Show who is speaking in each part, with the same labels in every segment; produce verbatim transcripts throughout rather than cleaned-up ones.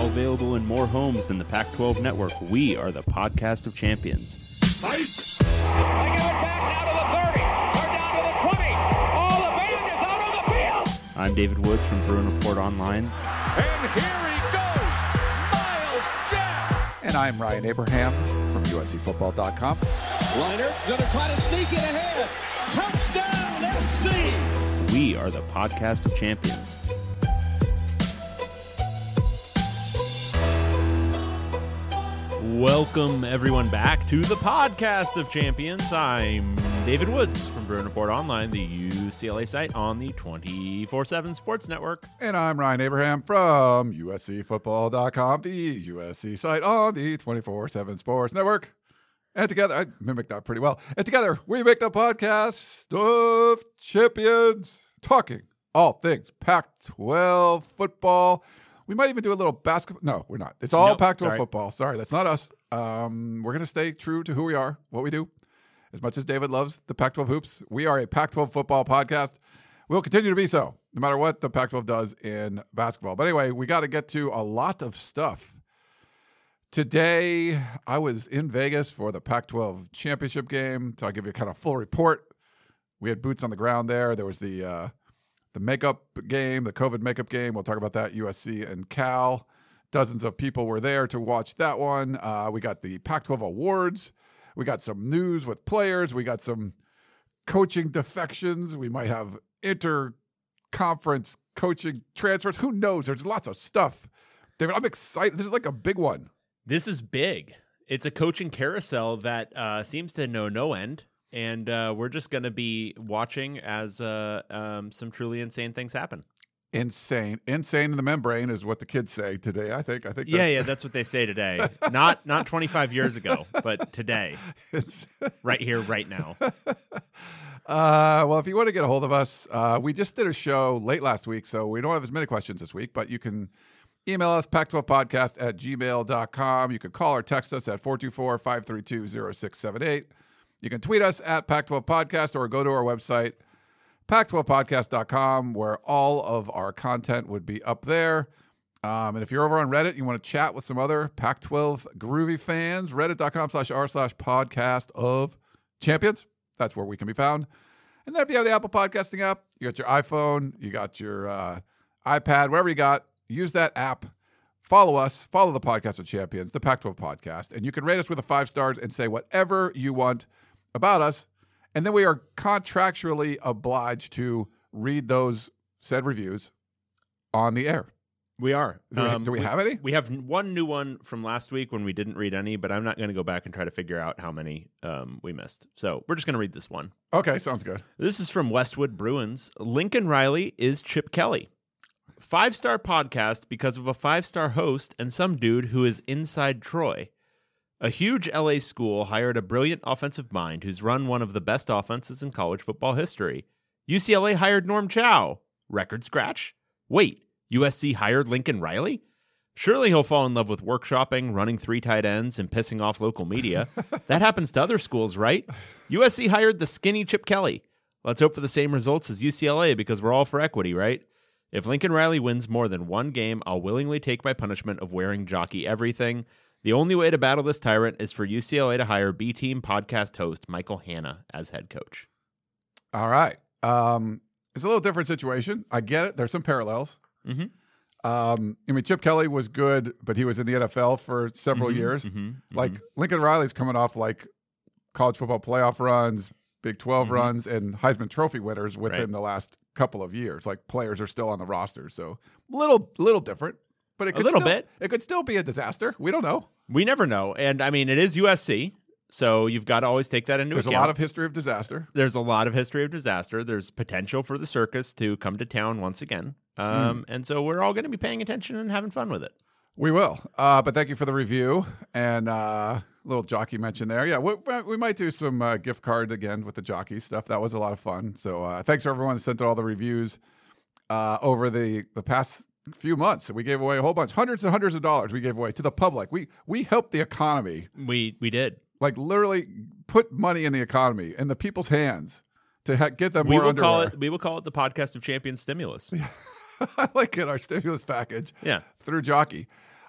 Speaker 1: available in more homes than the Pac twelve network, we are the podcast of champions.
Speaker 2: Fight! They give it back now to the thirty, or down to the twenty. All the band is out on the field.
Speaker 1: I'm David Woods from Bruin Report Online.
Speaker 2: And here he goes, Miles Jack.
Speaker 3: And I'm Ryan Abraham from U S C football dot com.
Speaker 2: Liner going to try to sneak it ahead. Touchdown, S C.
Speaker 1: We are the podcast of champions. Welcome, everyone, back to the podcast of champions. I'm David Woods from Bruin Report Online, the U C L A site on the twenty-four seven Sports Network.
Speaker 3: And I'm Ryan Abraham from U S C football dot com, the U S C site on the twenty-four seven Sports Network. And together, I mimicked that pretty well. And together, we make the podcast of champions, talking all things Pac twelve football. We might even do a little basketball. No, we're not. It's all
Speaker 1: nope,
Speaker 3: Pac twelve
Speaker 1: sorry.
Speaker 3: football. Sorry, that's not us. Um, we're going to stay true to who we are, what we do. As much as David loves the Pac twelve hoops, we are a Pac twelve football podcast. We'll continue to be so, no matter what the Pac twelve does in basketball. But anyway, we got to get to a lot of stuff. Today, I was in Vegas for the Pac twelve championship game. So I'll give you a kind of full report. We had boots on the ground there. There was the uh, the makeup game, the COVID makeup game. We'll talk about that, U S C and Cal. Dozens of people were there to watch that one. Uh, we got the Pac twelve awards. We got some news with players. We got some coaching defections. We might have inter-conference coaching transfers. Who knows? There's lots of stuff. David, I'm excited. This is like a big one.
Speaker 1: This is big. It's a coaching carousel that uh, seems to know no end. And uh, we're just going to be watching as uh, um, some truly insane things happen.
Speaker 3: Insane. Insane in the membrane is what the kids say today, I think. I think.
Speaker 1: Yeah,
Speaker 3: that's...
Speaker 1: yeah, that's what they say today. Not not twenty-five years ago, but today. Right here, right now.
Speaker 3: Uh, well, if you want to get a hold of us, uh, we just did a show late last week, so we don't have as many questions this week, but you can email us, pac twelve podcast at gmail dot com. You can call or text us at four two four, five three two, zero six seven eight. You can tweet us at Pac twelve podcast or go to our website, pac twelve podcast dot com, where all of our content would be up there. Um, and if you're over on Reddit, you want to chat with some other Pac twelve groovy fans, reddit dot com slash r slash podcast of champions. That's where we can be found. And then if you have the Apple Podcasting app, you got your iPhone, you got your uh, iPad, wherever you got, use that app. Follow us, follow the podcast of champions, the Pac twelve podcast, and you can rate us with a five stars and say whatever you want about us. And then we are contractually obliged to read those said reviews on the air.
Speaker 1: We are.
Speaker 3: Do we,
Speaker 1: um,
Speaker 3: do we have any?
Speaker 1: We have one new one from last week when we didn't read any, but I'm not going to go back and try to figure out how many um, we missed. So we're just going to read this one.
Speaker 3: Okay, sounds good.
Speaker 1: This is from Westwood Bruins. Lincoln Riley is Chip Kelly. Five-star podcast because of a five-star host and some dude who is inside Troy. A huge L A school hired a brilliant offensive mind who's run one of the best offenses in college football history. U C L A hired Norm Chow. Record scratch? Wait, U S C hired Lincoln Riley? Surely he'll fall in love with workshopping, running three tight ends, and pissing off local media. That happens to other schools, right? U S C hired the skinny Chip Kelly. Let's hope for the same results as U C L A because we're all for equity, right? If Lincoln Riley wins more than one game, I'll willingly take my punishment of wearing jockey everything. The only way to battle this tyrant is for U C L A to hire B-Team podcast host Michael Hanna as head coach.
Speaker 3: All right. Um, it's a little different situation. I get it. There's some parallels.
Speaker 1: Mm-hmm.
Speaker 3: Um, I mean, Chip Kelly was good, but he was in the N F L for several
Speaker 1: mm-hmm,
Speaker 3: years.
Speaker 1: Mm-hmm, mm-hmm.
Speaker 3: Like Lincoln Riley's coming off like college football playoff runs, Big twelve mm-hmm. runs, and Heisman Trophy winners within
Speaker 1: right.
Speaker 3: the last couple of years. Like players are still on the roster, so little little different. But it could
Speaker 1: a little
Speaker 3: still,
Speaker 1: bit.
Speaker 3: It could still be a disaster. We don't know.
Speaker 1: We never know. And I mean, it is U S C, so you've got to always take that into
Speaker 3: There's
Speaker 1: account.
Speaker 3: There's a lot of history of disaster.
Speaker 1: There's a lot of history of disaster. There's potential for the circus to come to town once again. Um, mm. And so we're all going to be paying attention and having fun with it.
Speaker 3: We will. Uh, but thank you for the review. And uh, a little jockey mention there. Yeah, we, we might do some uh, gift card again with the jockey stuff. That was a lot of fun. So uh, thanks to everyone that sent all the reviews uh, over the, the past few months. We gave away a whole bunch, hundreds and hundreds of dollars we gave away to the public. We we helped the economy.
Speaker 1: We we did.
Speaker 3: Like literally put money in the economy, in the people's hands to ha- get them
Speaker 1: we
Speaker 3: more
Speaker 1: will
Speaker 3: underwear.
Speaker 1: Call it, we will call it the podcast of champions stimulus.
Speaker 3: I like it, our stimulus package
Speaker 1: yeah.
Speaker 3: through Jockey.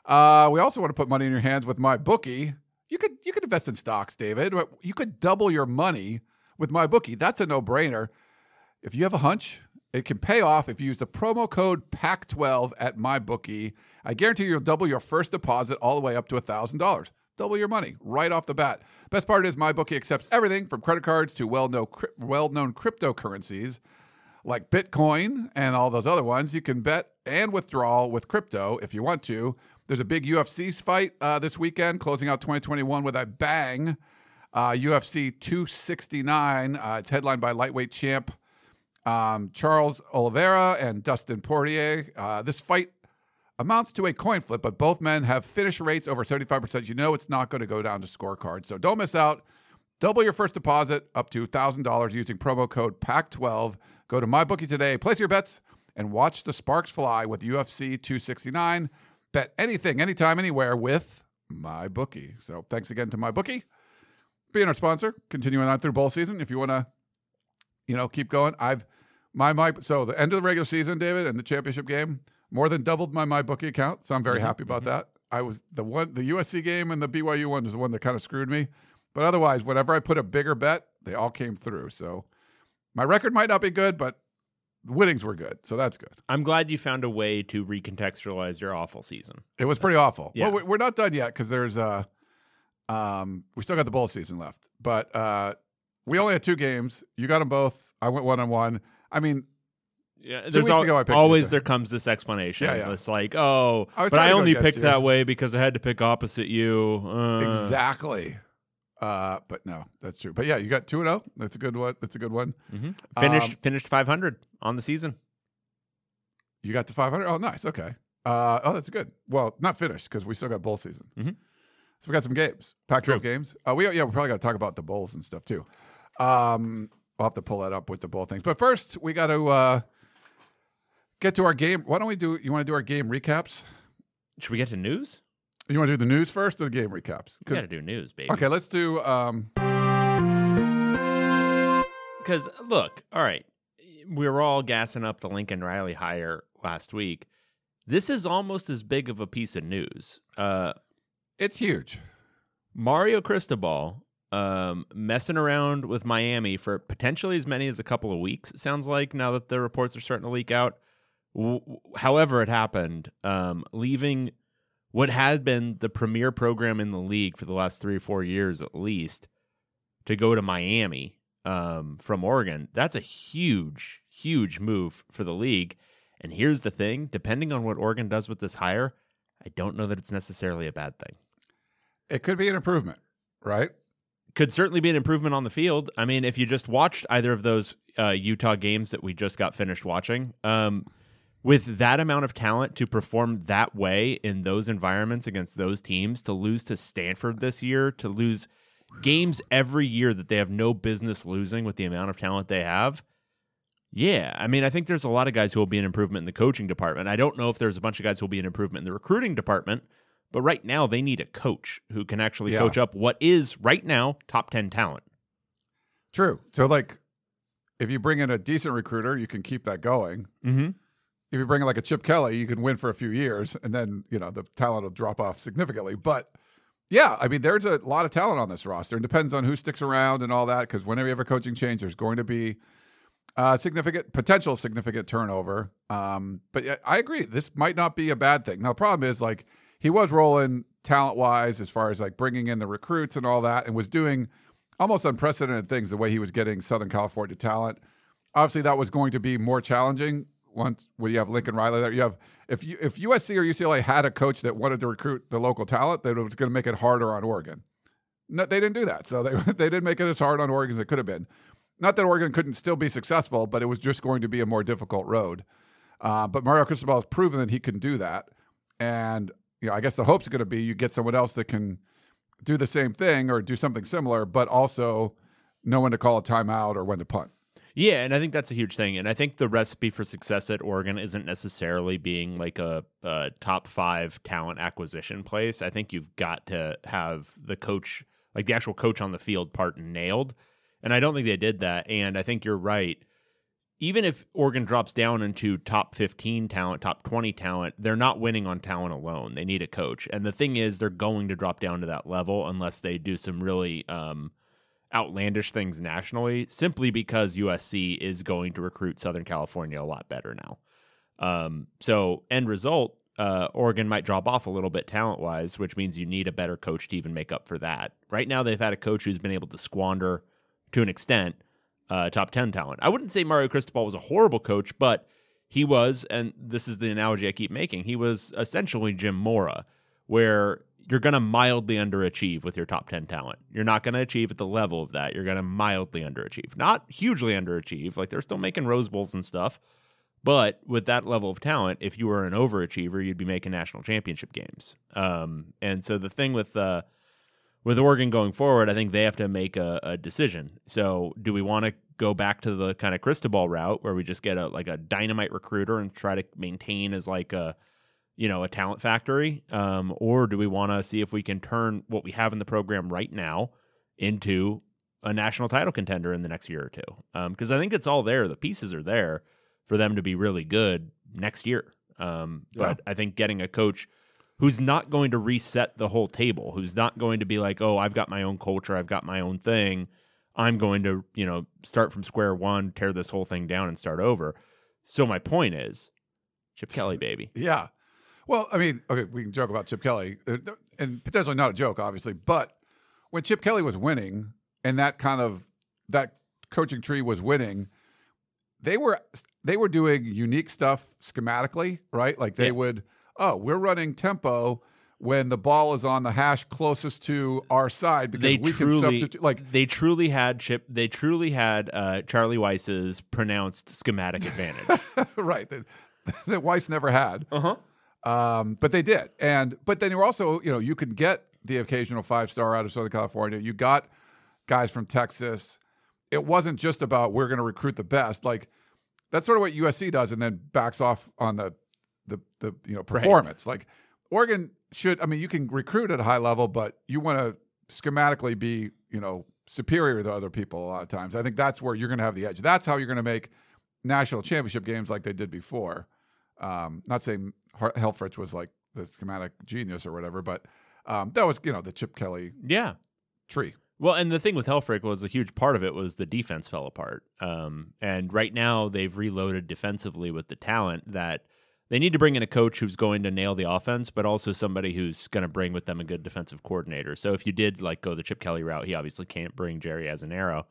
Speaker 3: Uh, we also want to put money in your hands with MyBookie. You could you could invest in stocks, David. You could double your money with MyBookie. That's a no-brainer. If you have a hunch, it can pay off if you use the promo code P A C twelve at MyBookie. I guarantee you'll double your first deposit all the way up to one thousand dollars. Double your money right off the bat. Best part is MyBookie accepts everything from credit cards to well-known, well-known cryptocurrencies like Bitcoin and all those other ones. You can bet and withdraw with crypto if you want to. There's a big U F C fight uh, this weekend, closing out twenty twenty-one with a bang. Uh, U F C two sixty-nine. Uh, it's headlined by lightweight champ um, Charles Oliveira and Dustin Poirier. Uh, this fight amounts to a coin flip, but both men have finish rates over seventy-five percent. You know it's not going to go down to scorecards, so don't miss out. Double your first deposit up to one thousand dollars using promo code P A C twelve. Go to MyBookie today, place your bets, and watch the sparks fly with U F C two sixty-nine. Bet anything, anytime, anywhere with MyBookie. So thanks again to MyBookie being our sponsor. Continuing on through bowl season. If you want to, you know, keep going, I've my my so the end of the regular season, David, and the championship game more than doubled my MyBookie account. So I'm very mm-hmm, happy about mm-hmm. that. I was the one, the U S C game and the B Y U one was the one that kind of screwed me. But otherwise, whenever I put a bigger bet, they all came through. So my record might not be good, but the winnings were good, so that's good.
Speaker 1: I'm glad you found a way to recontextualize your awful season.
Speaker 3: It was pretty awful.
Speaker 1: Yeah.
Speaker 3: Well, we're not done yet because there's uh, um, we still got the bowl season left. But uh, we only had two games. You got them both. I went one on one. I mean,
Speaker 1: yeah.
Speaker 3: Two
Speaker 1: There's
Speaker 3: weeks
Speaker 1: al-
Speaker 3: ago I picked
Speaker 1: always
Speaker 3: you.
Speaker 1: there comes this explanation.
Speaker 3: Yeah, yeah.
Speaker 1: It's like, oh,
Speaker 3: I
Speaker 1: but I only picked
Speaker 3: you.
Speaker 1: that way because I had to pick opposite you. Uh.
Speaker 3: Exactly. Uh, but no, that's true. But yeah, you got two and zero. That's a good one. That's a good one.
Speaker 1: Mm-hmm. Finished
Speaker 3: um,
Speaker 1: finished five hundred on the season.
Speaker 3: You got to five hundred. Oh, nice. Okay. Uh, oh, that's good. Well, not finished because we still got bowl season.
Speaker 1: Mm-hmm.
Speaker 3: So we got some games, Pac twelve games. Uh, we yeah, we probably got to talk about the bowls and stuff too. Um, I'll have to pull that up with the bowl things. But first, we got to uh, get to our game. Why don't we do? You want to do our game recaps?
Speaker 1: Should we get to news?
Speaker 3: You want to do the news first or the game recaps?
Speaker 1: We got to do news, baby.
Speaker 3: Okay, let's do. Um...
Speaker 1: Because look, all right, we were all gassing up the Lincoln Riley hire last week. This is almost as big of a piece of news. Uh,
Speaker 3: it's huge.
Speaker 1: Mario Cristobal um, messing around with Miami for potentially as many as a couple of weeks, it sounds like, now that the reports are starting to leak out. W- however it happened, um, leaving what had been the premier program in the league for the last three or four years at least to go to Miami um, from Oregon. That's a huge, huge move for the league. And here's the thing, depending on what Oregon does with this hire, I don't know that it's necessarily a bad thing.
Speaker 3: It could be an improvement, right?
Speaker 1: Could certainly be an improvement on the field. I mean, if you just watched either of those uh, Utah games that we just got finished watching, um, with that amount of talent to perform that way in those environments against those teams, to lose to Stanford this year, to lose games every year that they have no business losing with the amount of talent they have, yeah, I mean, I think there's a lot of guys who will be an improvement in the coaching department. I don't know if there's a bunch of guys who will be an improvement in the recruiting department, but right now they need a coach who can actually
Speaker 3: yeah.
Speaker 1: coach up what is, right now, top ten talent.
Speaker 3: True. So, like, if you bring in a decent recruiter, you can keep that going.
Speaker 1: Mm-hmm.
Speaker 3: If you bring in like a Chip Kelly, you can win for a few years, and then, you know, the talent will drop off significantly. But, yeah, I mean, there's a lot of talent on this roster. It depends on who sticks around and all that, because whenever you have a coaching change, there's going to be uh, significant, potential significant turnover. Um, but yeah, I agree. This might not be a bad thing. Now, the problem is, like, he was rolling talent-wise as far as, like, bringing in the recruits and all that, and was doing almost unprecedented things the way he was getting Southern California talent. Obviously, that was going to be more challenging once when you have Lincoln Riley there. You have if you if U S C or U C L A had a coach that wanted to recruit the local talent, that was going to make it harder on Oregon. No, they didn't do that, so they they didn't make it as hard on Oregon as it could have been. Not that Oregon couldn't still be successful, but it was just going to be a more difficult road. Uh, but Mario Cristobal has proven that he can do that, and you know, I guess the hope's going to be you get someone else that can do the same thing or do something similar, but also know when to call a timeout or when to punt.
Speaker 1: Yeah, and I think that's a huge thing. And I think the recipe for success at Oregon isn't necessarily being like a, a top five talent acquisition place. I think you've got to have the coach, like the actual coach on the field part nailed. And I don't think they did that. And I think you're right. even if Oregon drops down into top fifteen talent, top twenty talent, they're not winning on talent alone. They need a coach. And the thing is, they're going to drop down to that level unless they do some really um, outlandish things nationally, simply because U S C is going to recruit Southern California a lot better now. Um, so end result, uh, Oregon might drop off a little bit talent-wise, which means you need a better coach to even make up for that. Right now, they've had a coach who's been able to squander, to an extent, uh, top ten talent. I wouldn't say Mario Cristobal was a horrible coach, but he was, and this is the analogy I keep making, he was essentially Jim Mora, where you're going to mildly underachieve with your top ten talent. You're not going to achieve at the level of that. You're going to mildly underachieve. Not hugely underachieve. Like, they're still making Rose Bowls and stuff. But with that level of talent, if you were an overachiever, you'd be making national championship games. Um, and so the thing with uh, with Oregon going forward, I think they have to make a, a decision. So do we want to go back to the kind of Cristobal route where we just get a like a dynamite recruiter and try to maintain as like a you know a talent factory, um, or do we want to see if we can turn what we have in the program right now into a national title contender in the next year or two? Because um, I think it's all there. The pieces are there for them to be really good next year. Um, but yeah. I think getting a coach who's not going to reset the whole table, who's not going to be like, oh, I've got my own culture, I've got my own thing, I'm going to, you know, start from square one, tear this whole thing down and start over. So my point is, Chip Kelly, baby.
Speaker 3: Yeah. Well, I mean, okay, we can joke about Chip Kelly, and potentially not a joke, obviously, but when Chip Kelly was winning and that kind of, that coaching tree was winning, they were they were doing unique stuff schematically, right? Like they yeah. would, oh, we're running tempo when the ball is on the hash closest to our side because
Speaker 1: they
Speaker 3: we
Speaker 1: truly,
Speaker 3: can substitute. Like
Speaker 1: they truly had Chip. They truly had uh, Charlie Weiss's pronounced schematic advantage.
Speaker 3: Right, that, that Weiss never had.
Speaker 1: Uh huh.
Speaker 3: Um, but they did, and but then you're also, you know, you can get the occasional five star out of Southern California. You got guys from Texas. It wasn't just about we're going to recruit the best. Like that's sort of what U S C does, and then backs off on the the the you know performance. Right. Like Oregon should. I mean, you can recruit at a high level, but you want to schematically be you know superior to other people a lot of times. I think that's where you're going to have the edge. That's how you're going to make national championship games like they did before. Um, not saying Helfrich was like the schematic genius or whatever, but um, that was you know the Chip Kelly
Speaker 1: yeah
Speaker 3: tree.
Speaker 1: Well, and the thing with Helfrich was a huge part of it was the defense fell apart. Um, and right now they've reloaded defensively with the talent that they need to bring in a coach who's going to nail the offense, but also somebody who's going to bring with them a good defensive coordinator. So if you did like go the Chip Kelly route, he obviously can't bring Jerry Azzinaro.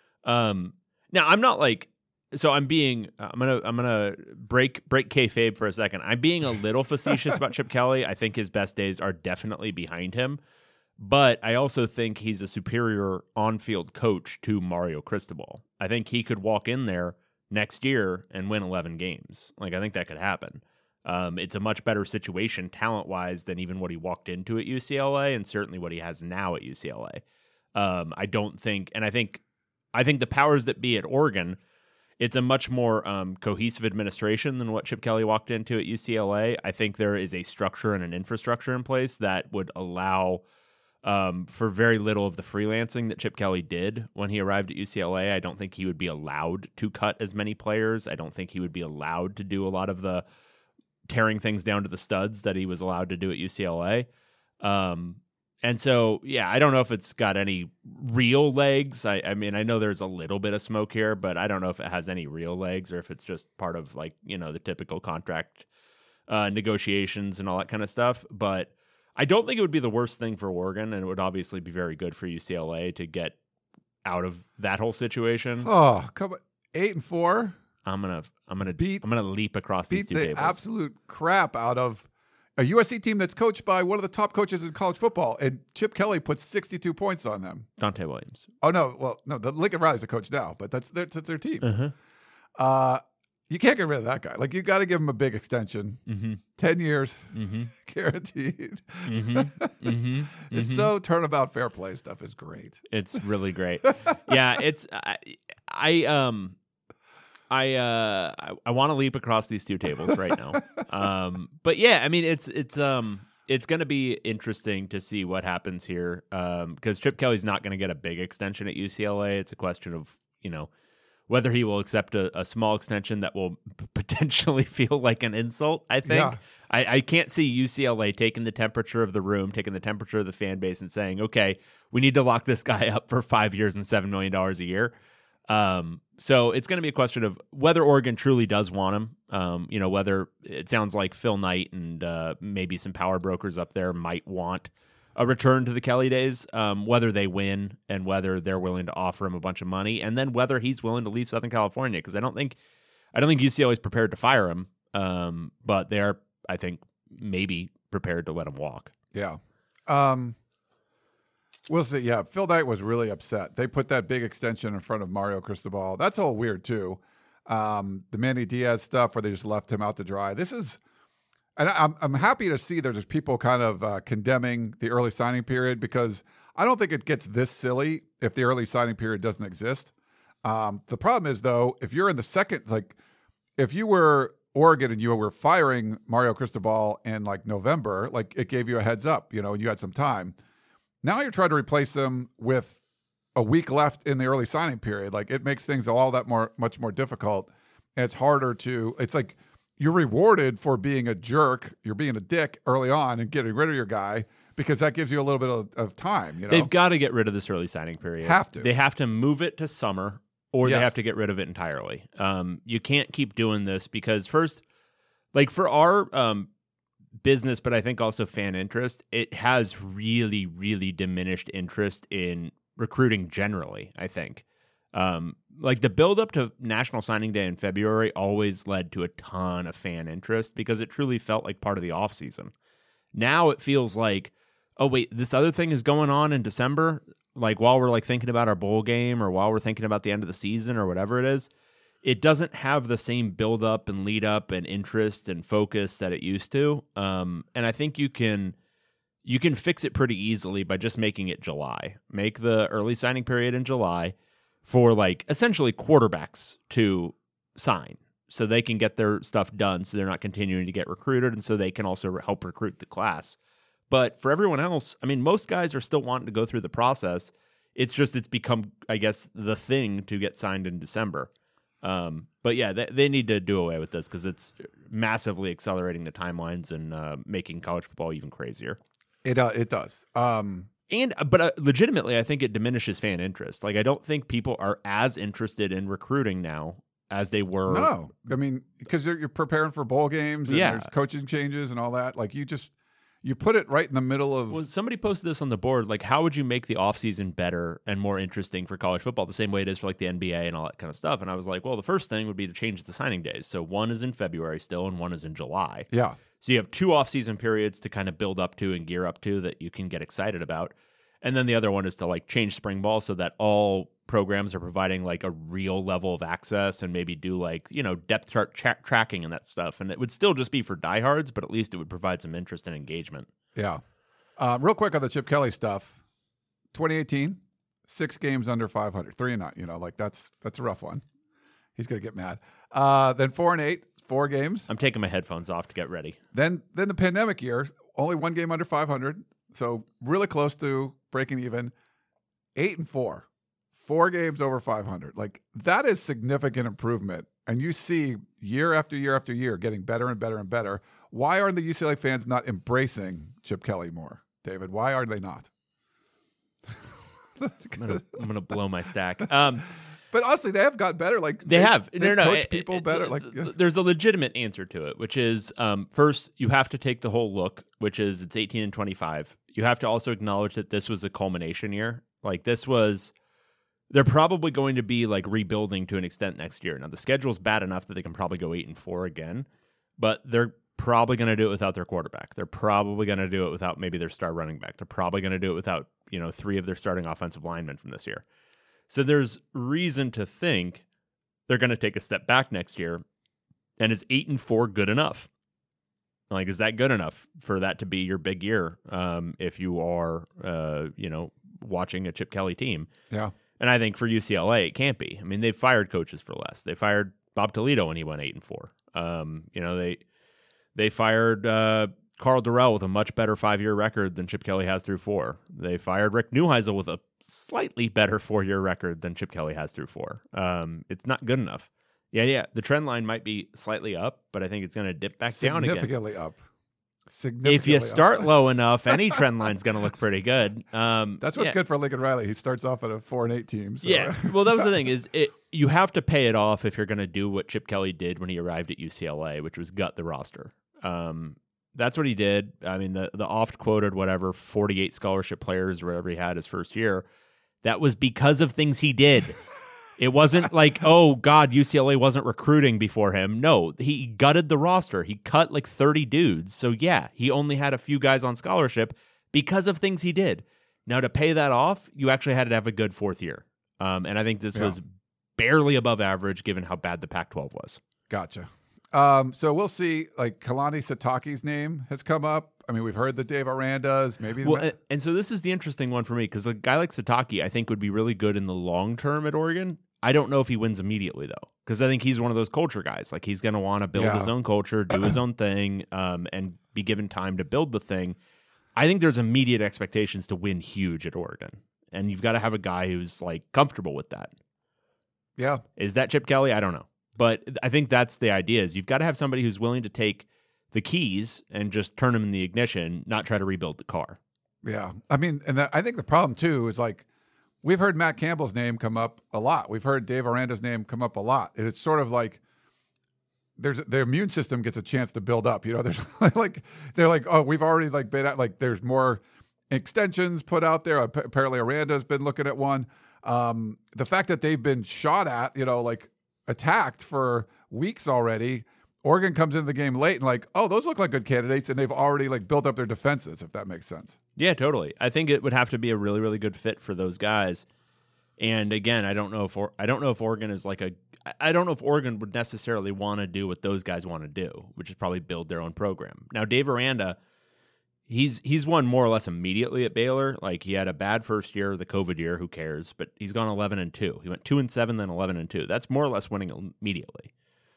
Speaker 1: Um, now I'm not like, so I'm being, I'm gonna, I'm gonna break break kayfabe for a second. I'm being a little facetious about Chip Kelly. I think his best days are definitely behind him. But I also think he's a superior on-field coach to Mario Cristobal. I think he could walk in there next year and win eleven games. Like, I think that could happen. Um, it's a much better situation talent-wise than even what he walked into at U C L A and certainly what he has now at U C L A. Um, I don't think, and I think, I think the powers that be at Oregon, it's a much more um, cohesive administration than what Chip Kelly walked into at U C L A. I think there is a structure and an infrastructure in place that would allow Um, for very little of the freelancing that Chip Kelly did when he arrived at U C L A. I don't think he would be allowed to cut as many players. I don't think he would be allowed to do a lot of the tearing things down to the studs that he was allowed to do at U C L A. Um, and so, yeah, I don't know if it's got any real legs. I, I mean, I know there's a little bit of smoke here, but I don't know if it has any real legs or if it's just part of like, you know, the typical contract uh, negotiations and all that kind of stuff. But I don't think it would be the worst thing for Oregon, and it would obviously be very good for U C L A to get out of that whole situation.
Speaker 3: Oh, come on. Eight and four.
Speaker 1: I'm gonna, I'm gonna
Speaker 3: beat.
Speaker 1: I'm gonna leap across
Speaker 3: beat
Speaker 1: these two
Speaker 3: the
Speaker 1: tables.
Speaker 3: Absolute crap out of a U S C team that's coached by one of the top coaches in college football, and Chip Kelly puts sixty-two points on them.
Speaker 1: Dante Williams.
Speaker 3: Oh no, well no, the Lincoln Riley's a coach now, but that's their that's their team.
Speaker 1: Uh-huh.
Speaker 3: Uh You can't get rid of that guy. Like, you got to give him a big extension.
Speaker 1: Mm-hmm.
Speaker 3: ten years,
Speaker 1: mm-hmm.
Speaker 3: guaranteed.
Speaker 1: Mm-hmm. Mm-hmm.
Speaker 3: It's
Speaker 1: mm-hmm.
Speaker 3: so turnabout fair play stuff is great.
Speaker 1: It's really great. Yeah, it's I, I um I uh I, I want to leap across these two tables right now. um but yeah, I mean it's it's um it's going to be interesting to see what happens here um because Chip Kelly's not going to get a big extension at U C L A. It's a question of, you know, whether he will accept a, a small extension that will p- potentially feel like an insult, I think.
Speaker 3: Yeah.
Speaker 1: I, I can't see U C L A taking the temperature of the room, taking the temperature of the fan base and saying, okay, we need to lock this guy up for five years and seven million dollars a year. Um, so it's going to be a question of whether Oregon truly does want him. Um, you know, whether it sounds like Phil Knight and uh, maybe some power brokers up there might want a return to the Kelly days, um, whether they win and whether they're willing to offer him a bunch of money, and then whether he's willing to leave Southern California. Because I don't think, I don't think U C L A is prepared to fire him, um, but they're, I think, maybe prepared to let him walk.
Speaker 3: Yeah. Um, we'll see. Yeah, Phil Knight was really upset. They put that big extension in front of Mario Cristobal. That's all weird too. Um, the Manny Diaz stuff where they just left him out to dry. This is. And I'm I'm happy to see there's people kind of uh, condemning the early signing period, because I don't think it gets this silly if the early signing period doesn't exist. Um, the problem is, though, if you're in the second, like if you were Oregon and you were firing Mario Cristobal in like November, like it gave you a heads up, you know, and you had some time. Now you're trying to replace them with a week left in the early signing period. Like it makes things all that more much more difficult. And it's harder to, it's like, you're rewarded for being a jerk. You're being a dick early on and getting rid of your guy, because that gives you a little bit of, of time. You know,
Speaker 1: they've got to get rid of this early signing period.
Speaker 3: Have to.
Speaker 1: They have to move it to summer, or
Speaker 3: Yes.
Speaker 1: they have to get rid of it entirely. Um, you can't keep doing this because first, like for our um, business, but I think also fan interest, it has really, really diminished interest in recruiting generally, I think. Um, like the build up to National Signing Day in February always led to a ton of fan interest because it truly felt like part of the off season. Now it feels like, oh wait, this other thing is going on in December. Like while we're like thinking about our bowl game or while we're thinking about the end of the season or whatever it is, it doesn't have the same build up and lead up and interest and focus that it used to. Um, and I think you can, you can fix it pretty easily by just making it July. Make the early signing period in July for like essentially quarterbacks to sign so they can get their stuff done, so they're not continuing to get recruited, and so they can also help recruit the class. But for everyone else, I mean, most guys are still wanting to go through the process. It's just it's become, I guess, the thing to get signed in December. Um, but yeah, they, they need to do away with this because it's massively accelerating the timelines and uh, making college football even crazier.
Speaker 3: It uh, it does. Um,
Speaker 1: And but uh, legitimately, I think it diminishes fan interest. Like I don't think people are as interested in recruiting now as they were.
Speaker 3: no, I mean, because you're, you're preparing for bowl games and
Speaker 1: Yeah.
Speaker 3: there's coaching changes and all that. Like you just you put it right in the middle of.
Speaker 1: Well, somebody posted this on the board. Like, how would you make the offseason better and more interesting for college football? The same way it is for like the N B A and all that kind of stuff. And I was like, well, the first thing would be to change the signing days. So one is in February still, and one is in July.
Speaker 3: yeah,
Speaker 1: So you have two offseason periods to kind of build up to and gear up to that you can get excited about. And then the other one is to like change spring ball so that all programs are providing like a real level of access and maybe do like, you know, depth chart tra- tracking and that stuff. And it would still just be for diehards, but at least it would provide some interest and engagement.
Speaker 3: yeah. Uh, real quick on the Chip Kelly stuff. twenty eighteen, six games under five hundred, three and nine. You know, like that's that's a rough one. He's gonna get mad. Uh, then four and eight, four games.
Speaker 1: I'm taking my headphones off to get ready.
Speaker 3: Then then the pandemic year, only one game under five hundred, so really close to breaking even. Eight and four, four games over five hundred. Like that is significant improvement, and you see year after year after year getting better and better and better. Why are the U C L A fans not embracing Chip Kelly more, David? Why are they not?
Speaker 1: I'm gonna, I'm gonna blow my stack. Um,
Speaker 3: But honestly, they have got better. Like
Speaker 1: They have.
Speaker 3: they've
Speaker 1: No, no,
Speaker 3: coached
Speaker 1: it-
Speaker 3: people
Speaker 1: it-
Speaker 3: better.
Speaker 1: it-
Speaker 3: Like yeah.
Speaker 1: There's a legitimate answer to it, which is um, first you have to take the whole look, which is it's eighteen and twenty-five. You have to also acknowledge that this was a culmination year. Like this was, they're probably going to be like rebuilding to an extent next year. Now the schedule's bad enough that they can probably go eight and four again, but they're probably going to do it without their quarterback. They're probably going to do it without maybe their star running back. They're probably going to do it without, you know, three of their starting offensive linemen from this year. So there's reason to think they're going to take a step back next year. And is eight and four good enough? Like, is that good enough for that to be your big year? Um, if you are, uh, you know, watching a Chip Kelly team.
Speaker 3: yeah.
Speaker 1: And I think for U C L A, it can't be. I mean, they've fired coaches for less. They fired Bob Toledo when he went eight and four. Um, you know, they they fired uh, Carl Durrell with a much better five-year record than Chip Kelly has through four. They fired Rick Neuheisel with a slightly better four-year record than Chip Kelly has through four. Um, it's not good enough. Yeah, yeah. The trend line might be slightly up, but I think it's going to dip back down again.
Speaker 3: Significantly up. Significantly
Speaker 1: if you start
Speaker 3: up.
Speaker 1: low enough, any trend line's going to look pretty good. Um,
Speaker 3: That's what's
Speaker 1: yeah.
Speaker 3: good for Lincoln Riley. He starts off at a four and eight team. So.
Speaker 1: Yeah. Well, that was the thing is it. You have to pay it off if you're going to do what Chip Kelly did when he arrived at U C L A, which was gut the roster. Um, that's what he did. I mean, the the oft quoted whatever forty-eight scholarship players or whatever he had his first year. That was because of things he did. It wasn't like, oh, God, U C L A wasn't recruiting before him. No, he gutted the roster. He cut like thirty dudes. So, yeah, he only had a few guys on scholarship because of things he did. Now, to pay that off, you actually had to have a good fourth year. Um, and I think this
Speaker 3: yeah.
Speaker 1: was barely above average given how bad the Pac twelve was.
Speaker 3: Gotcha. Um, so we'll see. Like, Kalani Sitake's name has come up. I mean, we've heard the Dave Arandas, maybe.
Speaker 1: Well,
Speaker 3: the...
Speaker 1: and, and so this is the interesting one for me because a guy like Sitake, I think, would be really good in the long term at Oregon. I don't know if he wins immediately, though, because I think he's one of those culture guys. Like, he's going to want to build
Speaker 3: yeah.
Speaker 1: his own culture, do his own thing, um, and be given time to build the thing. I think there's immediate expectations to win huge at Oregon, and you've got to have a guy who's, like, comfortable with that.
Speaker 3: Yeah.
Speaker 1: Is that Chip Kelly? I don't know. But I think that's the idea is you've got to have somebody who's willing to take the keys and just turn them in the ignition, not try to rebuild the car.
Speaker 3: Yeah. I mean, and that, I think the problem, too, is like we've heard Matt Campbell's name come up a lot. We've heard Dave Aranda's name come up a lot. And it's sort of like there's their immune system gets a chance to build up. You know, there's like they're like, oh, we've already like been at like there's more extensions put out there. Apparently Aranda's been looking at one. Um, the fact that they've been shot at, you know, like attacked for weeks already. Oregon comes into the game late and like, oh, those look like good candidates, and they've already like built up their defenses, if that makes sense.
Speaker 1: Yeah, totally. I think it would have to be a really, really good fit for those guys. And again, I don't know if or, I don't know if Oregon is like a I don't know if Oregon would necessarily want to do what those guys want to do, which is probably build their own program. Now, Dave Aranda, he's he's won more or less immediately at Baylor. Like he had a bad first year, the COVID year, who cares? But he's gone eleven and two. He went two and seven, then eleven and two. That's more or less winning immediately.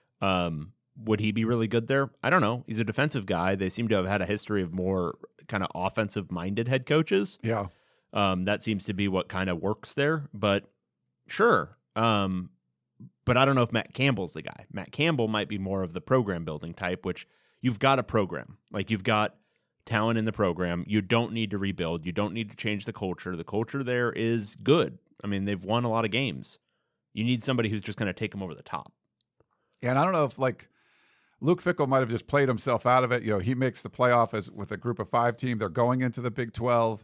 Speaker 1: Um. Would he be really good there? I don't know. He's a defensive guy. They seem to have had a history of more kind of offensive-minded head coaches.
Speaker 3: Yeah.
Speaker 1: Um, that seems to be what kind of works there. But sure. Um, but I don't know if Matt Campbell's the guy. Matt Campbell might be more of the program-building type, which you've got a program. Like you've got talent in the program. You don't need to rebuild. You don't need to change the culture. The culture there is good. I mean, they've won a lot of games. You need somebody who's just going to take them over the top.
Speaker 3: Yeah, and I don't know if, like, Luke Fickell might have just played himself out of it. You know, he makes the playoff as with a group of five team. They're going into the Big twelve.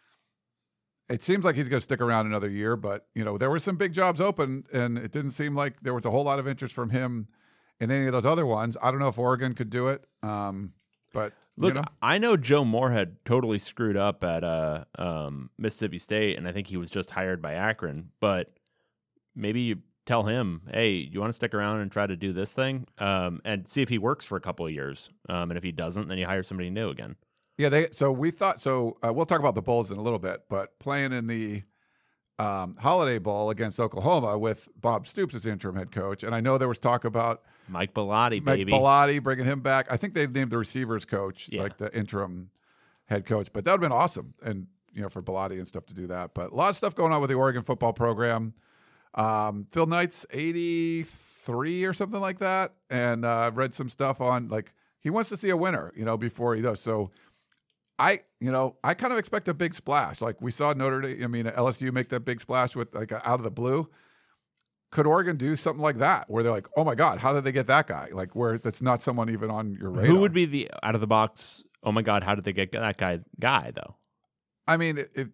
Speaker 3: It seems like he's going to stick around another year, but, you know, there were some big jobs open, and it didn't seem like there was a whole lot of interest from him in any of those other ones. I don't know if Oregon could do it, um, but,
Speaker 1: Look,
Speaker 3: you know.
Speaker 1: I know Joe Moorhead totally screwed up at uh, um, Mississippi State, and I think he was just hired by Akron, but maybe you tell him, hey, you want to stick around and try to do this thing um, and see if he works for a couple of years. Um, and if he doesn't, then you hire somebody new again.
Speaker 3: Yeah, they. So we thought. So uh, we'll talk about the Bulls in a little bit, but playing in the um, Holiday Bowl against Oklahoma with Bob Stoops as interim head coach, and I know there was talk about
Speaker 1: Mike Bellotti,
Speaker 3: Mike
Speaker 1: baby.
Speaker 3: Bellotti bringing him back. I think they've named the receivers coach,
Speaker 1: Yeah.
Speaker 3: like the interim head coach, but that would have been awesome, and you know, for Bellotti and stuff to do that. But a lot of stuff going on with the Oregon football program. Um, Phil Knight's eighty-three or something like that. And uh, I've read some stuff on like he wants to see a winner, you know, before he does. So I, you know, I kind of expect a big splash. Like we saw Notre Dame, I mean, L S U make that big splash with like out of the blue. Could Oregon do something like that where they're like, oh my God, how did they get that guy? Like where that's not someone even on your radar.
Speaker 1: Who would be the out of the box? Oh my God, how did they get that guy? Guy though.
Speaker 3: I mean, if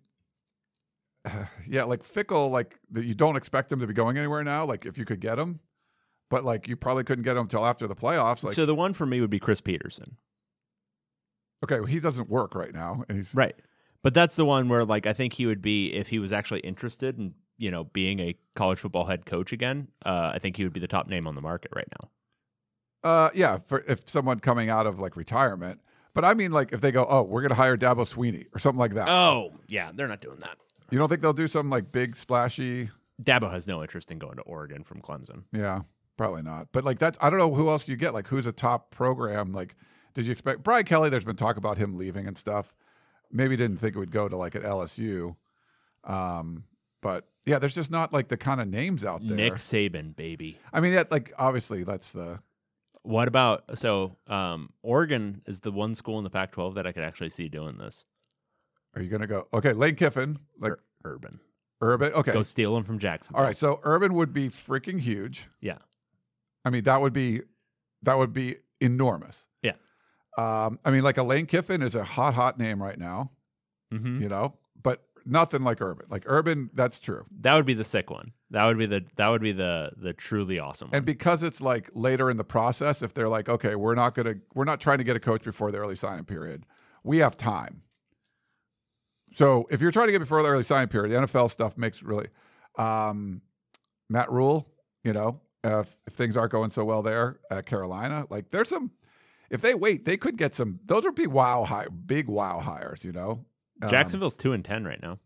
Speaker 3: yeah, like Fickell, like you don't expect him to be going anywhere now. Like if you could get him, but like you probably couldn't get him until after the playoffs. Like
Speaker 1: so, the one for me would be Chris Peterson.
Speaker 3: Okay, well, he doesn't work right now, and he's
Speaker 1: Right, but that's the one where like I think he would be if he was actually interested in you know being a college football head coach again. Uh, I think he would be the top name on the market right now.
Speaker 3: Uh, yeah, for if someone coming out of like retirement. But I mean, like if they go, oh, we're gonna hire Dabo Swinney or something like that.
Speaker 1: Oh yeah, they're not doing that.
Speaker 3: You don't think they'll do something like big, splashy?
Speaker 1: Dabo has no interest in going to Oregon from Clemson.
Speaker 3: Yeah, probably not. But like that's I don't know who else you get. Like who's a top program? Like Did you expect Brian Kelly? There's been talk about him leaving and stuff. Maybe didn't think it would go to like at L S U. Um, but yeah, there's just not like the kind of names out there.
Speaker 1: Nick Saban, baby.
Speaker 3: I mean, that like obviously that's the.
Speaker 1: What about so? Um, Oregon is the one school in the Pac twelve that I could actually see doing this.
Speaker 3: Are you gonna go? Okay, Lane Kiffin, like
Speaker 1: Ur- Urban.
Speaker 3: Urban. Okay,
Speaker 1: Go steal him from Jacksonville.
Speaker 3: all right. So Urban would be freaking huge.
Speaker 1: Yeah.
Speaker 3: I mean, that would be that would be enormous.
Speaker 1: Yeah.
Speaker 3: Um, I mean, like a Lane Kiffin is a hot, hot name right now.
Speaker 1: Mm-hmm.
Speaker 3: You know, but nothing like Urban. Like Urban, that's true.
Speaker 1: That would be the sick one. That would be the that would be the the truly awesome one.
Speaker 3: And because it's like later in the process, if they're like, okay, we're not gonna, we're not trying to get a coach before the early signing period, we have time. So if you're trying to get before the early signing period, the N F L stuff makes really, um, Matt Rule, you know, uh, if, if things aren't going so well there at Carolina, like there's some, if they wait, they could get some, those would be wow, high, big wow hires, you know. Um,
Speaker 1: Jacksonville's two and ten right now.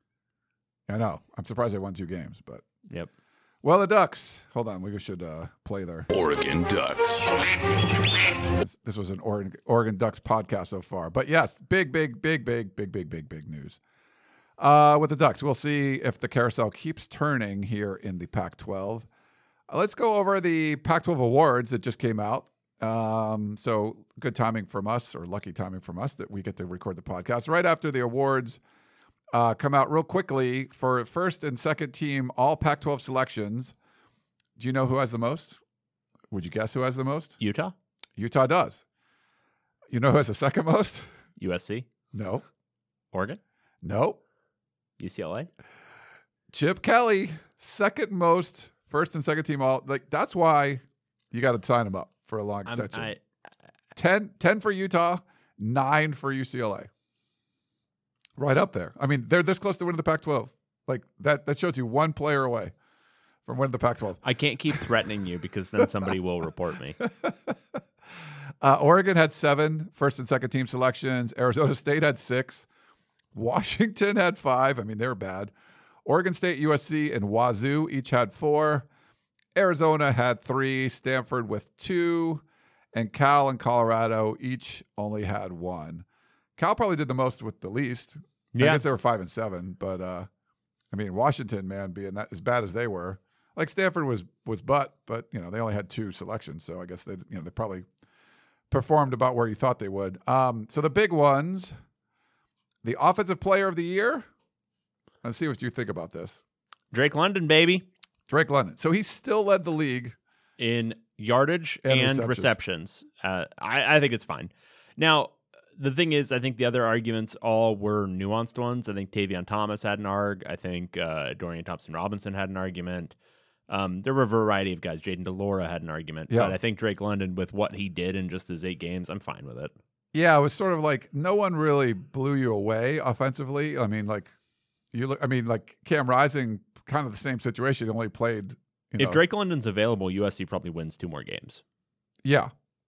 Speaker 3: I know. I'm surprised they won two games, but.
Speaker 1: Yep.
Speaker 3: Well, the Ducks. Hold on, we should uh, play their
Speaker 4: Oregon Ducks.
Speaker 3: This, this was an Oregon, Oregon Ducks podcast so far, but yes, big, big, big, big, big, big, big, big news uh, with the Ducks. We'll see if the carousel keeps turning here in the Pac twelve. Uh, let's go over the Pac twelve awards that just came out. Um, so good timing from us, or lucky timing from us, that we get to record the podcast right after the awards Uh, come out real quickly for first and second team all Pac twelve selections. Do you know who has the most? Would you guess who has the most?
Speaker 1: Utah,
Speaker 3: Utah does. You know who has the second most?
Speaker 1: U S C,
Speaker 3: No.
Speaker 1: Oregon,
Speaker 3: No.
Speaker 1: U C L A.
Speaker 3: Chip Kelly, second most first and second team all. Like that's why you got to sign him up for a long
Speaker 1: I'm-
Speaker 3: extension.
Speaker 1: I,
Speaker 3: ten, ten for Utah, nine for U C L A. Right up there. I mean, they're this close to winning the Pac twelve. Like that that shows you one player away from winning the Pac twelve.
Speaker 1: I can't keep threatening you because then somebody will report me.
Speaker 3: Uh, Oregon had seven first and second team selections. Arizona State had six. Washington had five. I mean, they're bad. Oregon State, U S C, and Wazoo each had four. Arizona had three. Stanford with two. And Cal and Colorado each only had one. Cal probably did the most with the least. I
Speaker 1: Yeah.
Speaker 3: guess they were five and seven, but uh, I mean, Washington, man, being that as bad as they were, like Stanford was was butt, but you know they only had two selections, so I guess they you know they probably performed about where you thought they would. Um, so the big ones, the offensive player of the year. Let's see what you think about this.
Speaker 1: Drake London, baby,
Speaker 3: Drake London. So he still led the league.
Speaker 1: in yardage
Speaker 3: And
Speaker 1: and,
Speaker 3: receptions.
Speaker 1: receptions. Uh, I, I think it's fine. Now, the thing is, I think the other arguments all were nuanced ones. I think Tavion Thomas had an arg. I think uh, Dorian Thompson-Robinson had an argument. Um, there were a variety of guys. Jaden DeLora had an argument.
Speaker 3: Yeah.
Speaker 1: But I think Drake London, with what he did in just his eight games, I'm fine with it.
Speaker 3: Yeah, it was sort of like no one really blew you away offensively. I mean, like you look. I mean, like Cam Rising, kind of the same situation. He only played. You know,
Speaker 1: If Drake London's available, U S C probably wins two more games.
Speaker 3: yeah.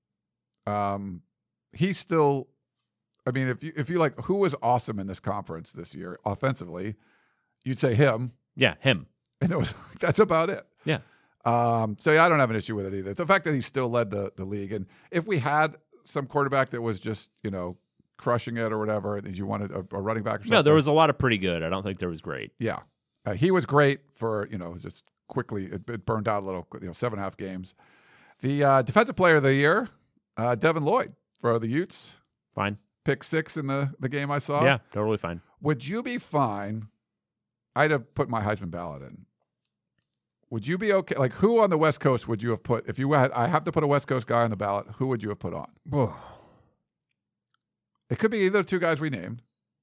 Speaker 3: Um, he's still. I mean, if you if you like, who was awesome in this conference this year offensively, you'd say him,
Speaker 1: Yeah, him.
Speaker 3: and it was that's about it.
Speaker 1: Yeah.
Speaker 3: Um, so yeah, I don't have an issue with it either. It's the fact that he still led the the league, and if we had some quarterback that was just you know crushing it or whatever, and you wanted a, a running back or something,
Speaker 1: No, there was a lot of pretty good. I don't think there was great.
Speaker 3: yeah, uh, he was great for you know just quickly it, it burned out a little, you know, seven and a half games. The uh, defensive player of the year, uh, Devin Lloyd for the Utes,
Speaker 1: Fine.
Speaker 3: pick six in the the game I saw.
Speaker 1: Yeah, totally fine.
Speaker 3: Would you be fine? I'd have put my Heisman ballot in. Would you be okay? Like, who on the West Coast would you have put if you had? I have to put a West Coast guy on the ballot. Who would you have put on? It could be either two guys we named.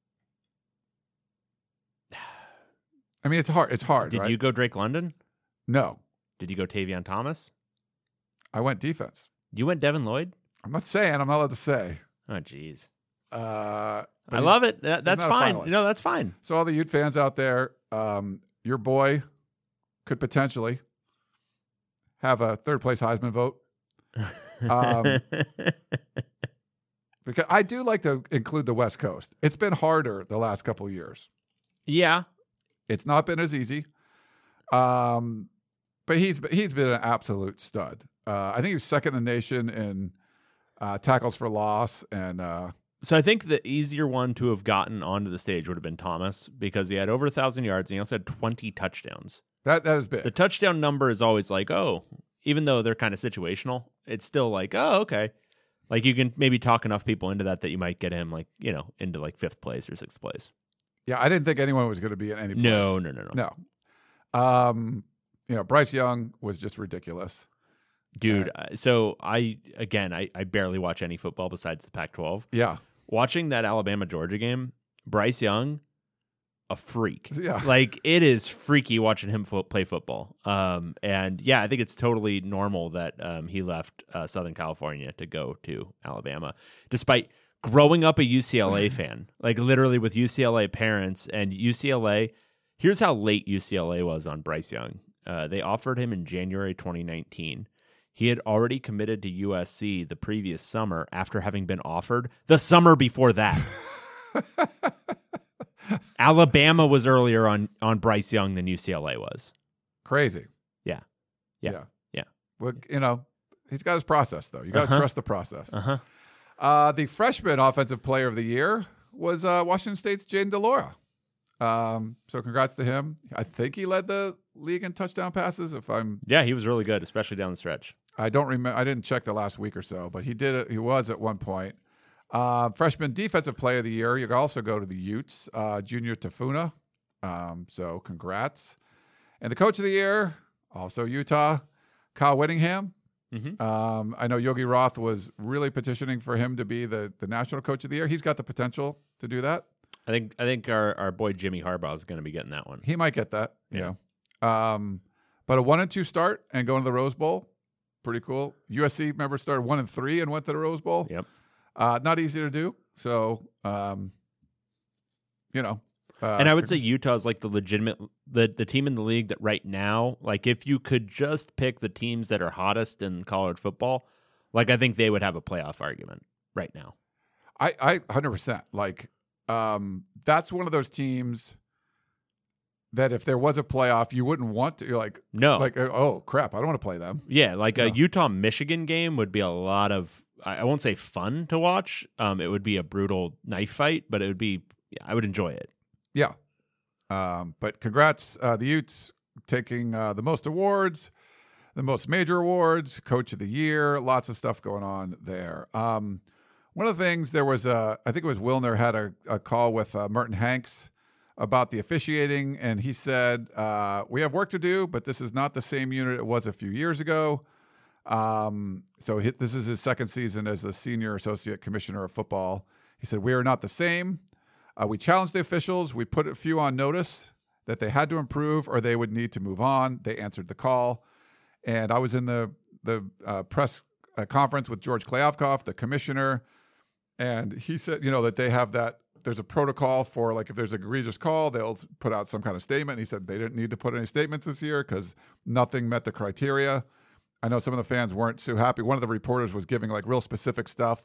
Speaker 3: I mean, it's hard. It's hard.
Speaker 1: Did
Speaker 3: right?
Speaker 1: you go Drake London?
Speaker 3: No,
Speaker 1: Did you go Tavion Thomas?
Speaker 3: I went defense.
Speaker 1: You went Devin Lloyd?
Speaker 3: I'm not saying. I'm not allowed to say.
Speaker 1: Oh, jeez.
Speaker 3: Uh, but
Speaker 1: I
Speaker 3: he's-
Speaker 1: love it. That, that's
Speaker 3: not a
Speaker 1: fine.
Speaker 3: finalist.
Speaker 1: No, that's fine.
Speaker 3: So all the Ute fans out there, um, your boy could potentially have a third place Heisman vote. Um, because I do like to include the West Coast. It's been harder the last couple of years.
Speaker 1: yeah.
Speaker 3: It's not been as easy. Um, but he's he's been an absolute stud. Uh, I think he was second in the nation in uh, tackles for loss, and uh,
Speaker 1: So I think the easier one to have gotten onto the stage would have been Thomas because he had over a thousand yards and he also had twenty touchdowns.
Speaker 3: that that is big.
Speaker 1: The touchdown number is always like, oh, even though they're kind of situational, it's still like, oh, okay. Like you can maybe talk enough people into that that you might get him like, you know, into like fifth place or sixth place.
Speaker 3: Yeah, I didn't think anyone was going to be in any place.
Speaker 1: No, no, no, no.
Speaker 3: No. Um, you know, Bryce Young was just ridiculous.
Speaker 1: Dude, uh, so I, again, I, I barely watch any football besides the Pac twelve.
Speaker 3: Yeah.
Speaker 1: Watching that Alabama-Georgia game, Bryce Young, a freak.
Speaker 3: Yeah.
Speaker 1: Like, it is freaky watching him fo- play football. Um, and, yeah, I think it's totally normal that um, he left uh, Southern California to go to Alabama, despite growing up a U C L A fan, like literally with U C L A parents. And U C L A, here's how late U C L A was on Bryce Young. Uh, they offered him in January twenty nineteen. He had already committed to U S C the previous summer after having been offered the summer before that. Alabama was earlier on, on Bryce Young than U C L A was.
Speaker 3: Crazy.
Speaker 1: Yeah. Yeah.
Speaker 3: Yeah.
Speaker 1: Yeah.
Speaker 3: Well, you know, he's got his process, though. You got to
Speaker 1: Uh-huh.
Speaker 3: trust the process.
Speaker 1: Uh-huh.
Speaker 3: Uh, the freshman offensive player of the year was uh, Washington State's Jaden DeLaura. Um, so congrats to him. I think he led the league in touchdown passes. If I'm,
Speaker 1: Yeah, he was really good, especially down the stretch.
Speaker 3: I don't remember. I didn't check the last week or so, but he did it. He was at one point. Uh, freshman defensive player of the year. You can also go to the Utes, uh, Junior Tafuna. Um, so congrats. And the coach of the year, also Utah, Kyle Whittingham.
Speaker 1: Mm-hmm.
Speaker 3: Um, I know Yogi Roth was really petitioning for him to be the, the national coach of the year. He's got the potential to do that.
Speaker 1: I think I think our, our boy Jimmy Harbaugh is going to be getting that one.
Speaker 3: He might get that.
Speaker 1: Yeah.
Speaker 3: Yeah. Um, but a one and two start and going to the Rose Bowl, pretty cool. U S C, remember, started one and three and went to the Rose Bowl.
Speaker 1: Yep.
Speaker 3: Uh, not easy to do. So, um, you know. Uh,
Speaker 1: And I would say Utah is like the legitimate the the team in the league that right now, like if you could just pick the teams that are hottest in college football, like I think they would have a playoff argument right now.
Speaker 3: I, I one hundred percent. Like, um, that's one of those teams that if there was a playoff, you wouldn't want to. You're like,
Speaker 1: No.
Speaker 3: like, oh, crap, I don't want to play them.
Speaker 1: Yeah, like a
Speaker 3: Yeah.
Speaker 1: Utah-Michigan game would be a lot of, I I won't say fun to watch. Um, it would be a brutal knife fight, but it would be, I would enjoy it.
Speaker 3: Yeah. Um, but congrats, uh, the Utes taking uh, the most awards, the most major awards, coach of the year, lots of stuff going on there. Um, one of the things there was, a, I think it was Wilner had a, a call with uh, Merton Hanks about the officiating, and he said, uh, we have work to do, but this is not the same unit it was a few years ago. Um, so he, this is his second season as the senior associate commissioner of football. He said, we are not the same. Uh, we challenged the officials. We put a few on notice that they had to improve or they would need to move on. They answered the call. And I was in the, the uh, press uh, conference with George Klyavkov, the commissioner, and he said, you know, that they have that, there's a protocol for, like, if there's an egregious call, they'll put out some kind of statement. He said they didn't need to put any statements this year because nothing met the criteria. I know some of the fans weren't too happy. One of the reporters was giving, like, real specific stuff.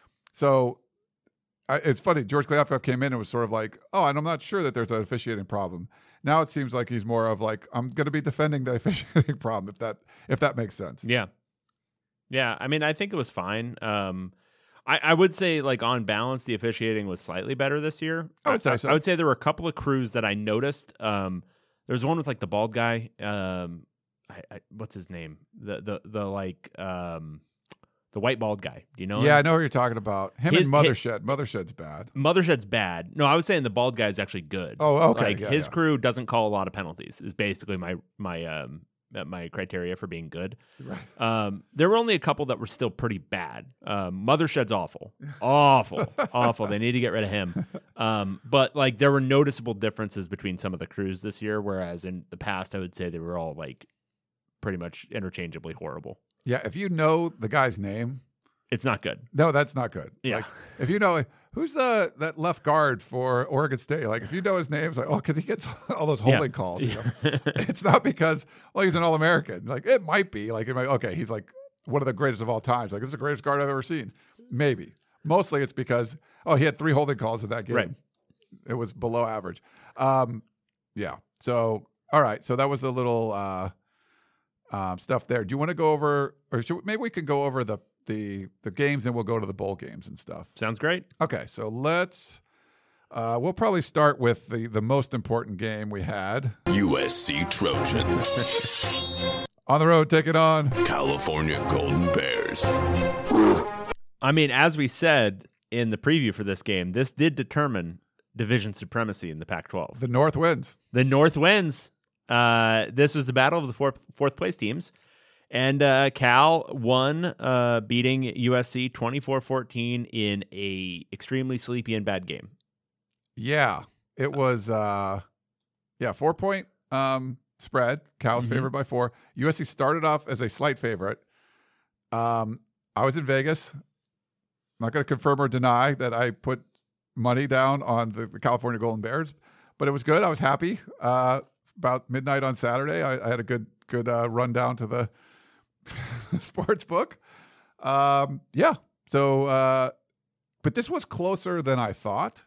Speaker 3: So I, it's funny. George Klyavkov came in and was sort of like, oh, and I'm not sure that there's an officiating problem. Now it seems like he's more of like, I'm going to be defending the officiating problem, if that if that makes sense.
Speaker 1: Yeah. Yeah, I mean, I think it was fine. Um, I, I would say, like, on balance, the officiating was slightly better this year.
Speaker 3: I would say so.
Speaker 1: I would say there were a couple of crews that I noticed. Um, there's one with, like, the bald guy. Um, I, I, what's his name? The, the, the like, um, the white bald guy. Do you know
Speaker 3: Yeah,
Speaker 1: him?
Speaker 3: I know who you're talking about. Him
Speaker 1: His-
Speaker 3: and Mothershed. Mothersjed's bad.
Speaker 1: Mothershed's bad. No, I was saying the bald guy is actually good.
Speaker 3: Oh, okay.
Speaker 1: Like,
Speaker 3: Yeah,
Speaker 1: his
Speaker 3: yeah.
Speaker 1: crew doesn't call a lot of penalties, is basically my, my, um, my criteria for being good.
Speaker 3: Right.
Speaker 1: Um, there were only a couple that were still pretty bad. Um, Mothershed's awful, awful, awful. They need to get rid of him. Um, but like there were noticeable differences between some of the crews this year, whereas in the past I would say they were all like pretty much interchangeably horrible.
Speaker 3: Yeah, if you know the guy's name,
Speaker 1: It's not good.
Speaker 3: no, that's not good.
Speaker 1: Yeah.
Speaker 3: Like, if you know who's the that left guard for Oregon State, like if you know his name, it's like, oh, because he gets all those holding
Speaker 1: Yeah.
Speaker 3: calls. You know? It's not because, well, he's an All-American. Like it might be. Like it might, okay, he's like one of the greatest of all times. Like this is the greatest guard I've ever seen. Maybe. Mostly it's because, oh, he had three holding calls in that game.
Speaker 1: Right.
Speaker 3: It was below average. Um, yeah. So all right. So that was a little uh, um, stuff there. Do you want to go over, or should, maybe we can go over the the the games, and we'll go to the bowl games and stuff.
Speaker 1: Sounds great.
Speaker 3: Okay, so let's. Uh, we'll probably start with the the most important game we had.
Speaker 4: U S C Trojans.
Speaker 3: On the road, take it on.
Speaker 4: California Golden Bears.
Speaker 1: I mean, as we said in the preview for this game, this did determine division supremacy in the Pac twelve.
Speaker 3: The North wins.
Speaker 1: The North wins. Uh, this was the battle of the fourth fourth place teams. And uh, Cal won, uh, beating U S C twenty-four fourteen in a extremely sleepy and bad game.
Speaker 3: Yeah, it was, uh, yeah, four-point um, spread. Cal's
Speaker 1: Mm-hmm.
Speaker 3: favored by four. U S C started off as a slight favorite. Um, I was in Vegas. I'm not going to confirm or deny that I put money down on the, the California Golden Bears, but it was good. I was happy. Uh, about midnight on Saturday, I, I had a good good uh, run down to the sports book. Um, yeah. So, uh, but this was closer than I thought.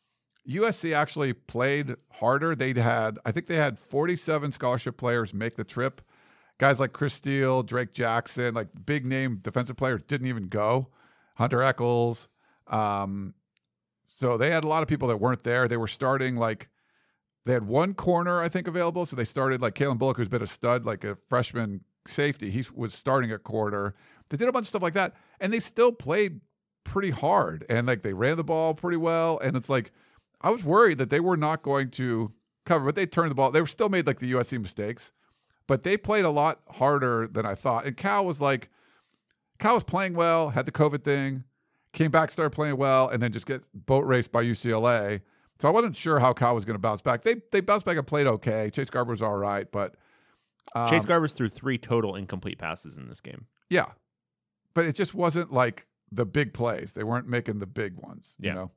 Speaker 3: U S C actually played harder. They'd had, I think they had forty-seven scholarship players make the trip. Guys like Chris Steele, Drake Jackson, like big name defensive players didn't even go. Hunter Eccles. Um, so they had a lot of people that weren't there. They were starting like, they had one corner, I think, available. So they started like Kalen Bullock, who's been a stud, like a freshman safety. He was starting at corner. They did a bunch of stuff like that. And they still played pretty hard. And like they ran the ball pretty well. And it's like, I was worried that they were not going to cover, but they turned the ball. They were still made like the U S C mistakes, but they played a lot harder than I thought. And Cal was like, Cal was playing well, had the COVID thing, came back, started playing well, and then just get boat raced by U C L A. So I wasn't sure how Cal was going to bounce back. They they bounced back and played okay. Chase Garber was all right, but um,
Speaker 1: Chase Garbers threw three total incomplete passes in this game.
Speaker 3: yeah, but it just wasn't like the big plays. They weren't making the big ones.
Speaker 1: Yeah.
Speaker 3: You know.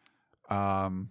Speaker 3: Um,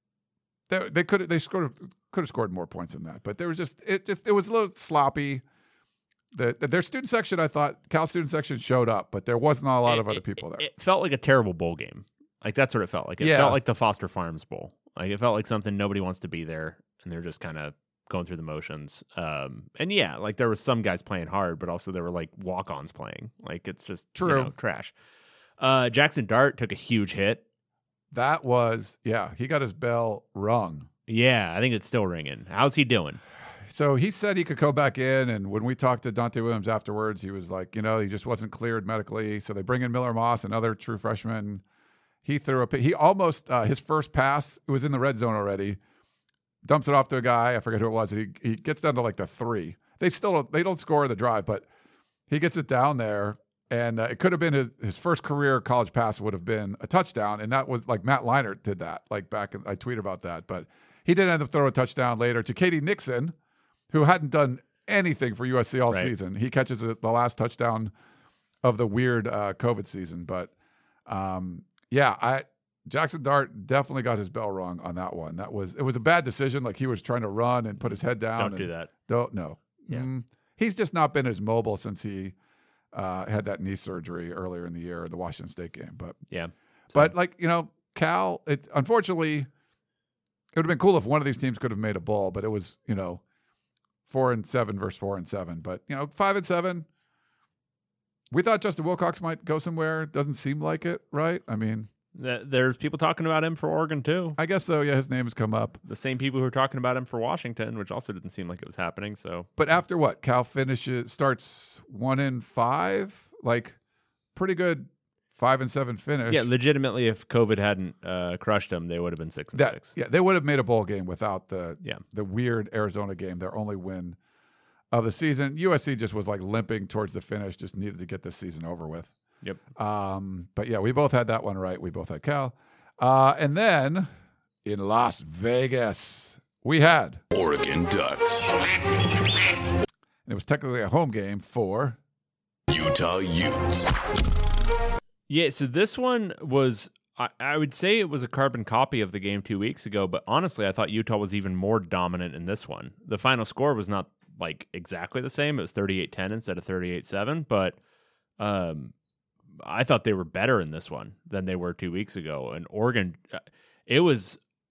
Speaker 3: they they could they scored could have scored more points than that, but there was just it just it was a little sloppy. The, their student section, I thought Cal student section showed up, but there wasn't a lot
Speaker 1: It-
Speaker 3: of other
Speaker 1: it-
Speaker 3: people there.
Speaker 1: It felt like a terrible bowl game. Like that's what it felt like. It
Speaker 3: Yeah.
Speaker 1: felt like the Foster Farms Bowl. Like it felt like something nobody wants to be there, and they're just kind of going through the motions. Um, and yeah, like there was some guys playing hard, but also there were like walk-ons playing. Like it's just you
Speaker 3: True.
Speaker 1: know, trash. Uh, Jackson Dart took a huge hit.
Speaker 3: That was yeah, he got his bell rung.
Speaker 1: Yeah, I think it's still ringing. How's he doing?
Speaker 3: So he said he could go back in, and when we talked to Dante Williams afterwards, he was like, you know, he just wasn't cleared medically. So they bring in Miller Moss, another true freshman. He threw a pi- he almost uh, his first pass, it was in the red zone already. Dumps it off to a guy, I forget who it was. And he he gets down to like the three. They still don't they don't score the drive, but he gets it down there, and uh, it could have been his his first career college pass would have been a touchdown, and that was like Matt Leinart did that. Like back, in, I tweeted about that, but he did end up throwing a touchdown later to Katie Nixon, who hadn't done anything for U S C all
Speaker 1: Right.
Speaker 3: season. He catches the the last touchdown of the weird uh, COVID season. But um, yeah, I Jackson Dart definitely got his bell rung on that one. That was it was a bad decision. Like he was trying to run and put his head down.
Speaker 1: Don't
Speaker 3: and
Speaker 1: do that.
Speaker 3: Don't no.
Speaker 1: Yeah.
Speaker 3: Mm, he's just not been as mobile since he uh, had that knee surgery earlier in the year, the Washington State game. But
Speaker 1: Yeah.
Speaker 3: but like you know, Cal. It unfortunately, it would have been cool if one of these teams could have made a bowl, but it was you know. Four and seven versus four and seven, but you know, five and seven. We thought Justin Wilcox might go somewhere. Doesn't seem like it, right? I mean,
Speaker 1: Th- There's people talking about him for Oregon too.
Speaker 3: I guess so. Yeah, his name has come up.
Speaker 1: The same people who are talking about him for Washington, which also didn't seem like it was happening. So
Speaker 3: But after what? Cal finishes starts one in five, like pretty good five and seven finish.
Speaker 1: yeah, legitimately, if COVID hadn't uh, crushed them, they would have been six and
Speaker 3: that
Speaker 1: six.
Speaker 3: yeah, they would have made a bowl game without the
Speaker 1: Yeah.
Speaker 3: the weird Arizona game, their only win of the season. U S C just was like limping towards the finish, just needed to get this season over with.
Speaker 1: Yep.
Speaker 3: Um, but yeah, we both had that one right. We both had Cal. Uh, and then in Las Vegas, we had,
Speaker 4: Oregon Ducks.
Speaker 3: and it was technically a home game for,
Speaker 4: Utah Utes.
Speaker 1: Yeah, so this one was, I, I would say it was a carbon copy of the game two weeks ago, but honestly, I thought Utah was even more dominant in this one. The final score was not like exactly the same. It was thirty-eight ten instead of thirty-eight seven, but um, I thought they were better in this one than they were two weeks ago. And Oregon, it was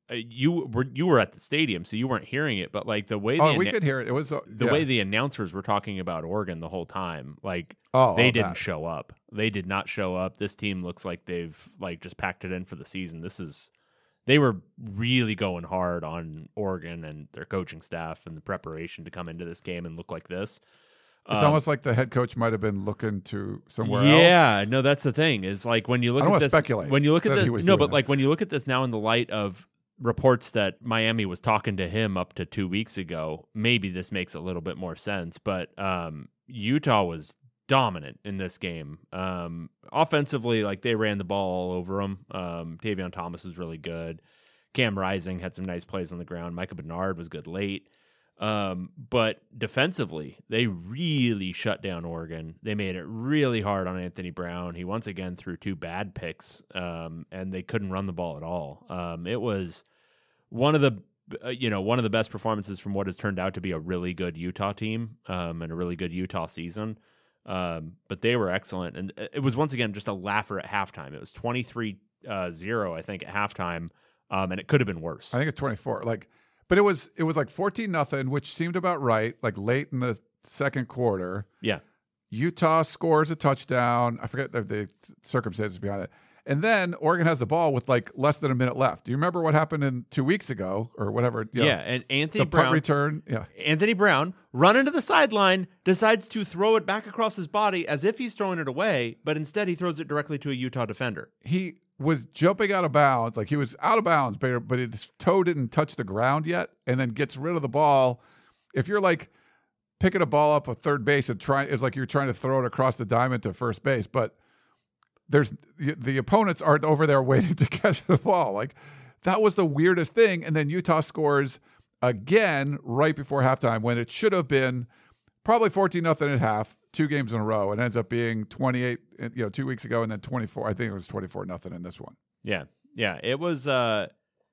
Speaker 1: uh, you were you were at the stadium, so you weren't hearing it, but like the way
Speaker 3: Oh,
Speaker 1: the
Speaker 3: we
Speaker 1: anna-
Speaker 3: could hear it. It was uh,
Speaker 1: the
Speaker 3: yeah.
Speaker 1: way the announcers were talking about Oregon the whole time, like
Speaker 3: Oh,
Speaker 1: they
Speaker 3: oh,
Speaker 1: didn't
Speaker 3: that.
Speaker 1: show up. They did not show up. This team looks like they've like just packed it in for the season. This is they were really going hard on Oregon and their coaching staff and the preparation to come into this game and look like this.
Speaker 3: It's
Speaker 1: Um,
Speaker 3: almost like the head coach might have been looking to somewhere else.
Speaker 1: Yeah, no, that's the thing. Is like when you look
Speaker 3: I don't
Speaker 1: at
Speaker 3: wanna
Speaker 1: this,
Speaker 3: speculate
Speaker 1: when you look at
Speaker 3: that
Speaker 1: this,
Speaker 3: he was
Speaker 1: no,
Speaker 3: doing
Speaker 1: but
Speaker 3: that.
Speaker 1: like when you look at this now in the light of reports that Miami was talking to him up to two weeks ago, maybe this makes a little bit more sense. But um, Utah was dominant in this game. Um, offensively, like they ran the ball all over them. Um, Tavion Thomas was really good. Cam Rising had some nice plays on the ground. Micah Bernard was good late. Um, but defensively, they really shut down Oregon. They made it really hard on Anthony Brown. He once again threw two bad picks, um, and they couldn't run the ball at all. Um, it was one of the, uh, you know, one of the best performances from what has turned out to be a really good Utah team, um, and a really good Utah season. Um, but they were excellent, and it was once again just a laugher at halftime. It was twenty-three zero, I think, at halftime, um, and it could have been worse.
Speaker 3: I think it's twenty-four. Like, but it was it was like fourteen nothing, which seemed about right. Like late in the second quarter,
Speaker 1: Yeah.
Speaker 3: Utah scores a touchdown. I forget the, the circumstances behind it. And then Oregon has the ball with like less than a minute left. Do you remember what happened in two weeks ago or whatever? You know,
Speaker 1: Yeah, and Anthony
Speaker 3: the punt
Speaker 1: Brown
Speaker 3: return. Yeah,
Speaker 1: Anthony Brown, running to the sideline, decides to throw it back across his body as if he's throwing it away, but instead he throws it directly to a Utah defender.
Speaker 3: he was jumping out of bounds. Like he was out of bounds, but but his toe didn't touch the ground yet, and then gets rid of the ball. If you're like picking a ball up at third base and trying, it's like you're trying to throw it across the diamond to first base, but there's the opponents aren't over there waiting to catch the ball. Like that was the weirdest thing. And then Utah scores again right before halftime when it should have been probably fourteen nothing at half, two games in a row. It ends up being twenty-eight, you know, two weeks ago, and then twenty-four. I think it was twenty-four nothing in this one.
Speaker 1: Yeah, yeah, it was uh,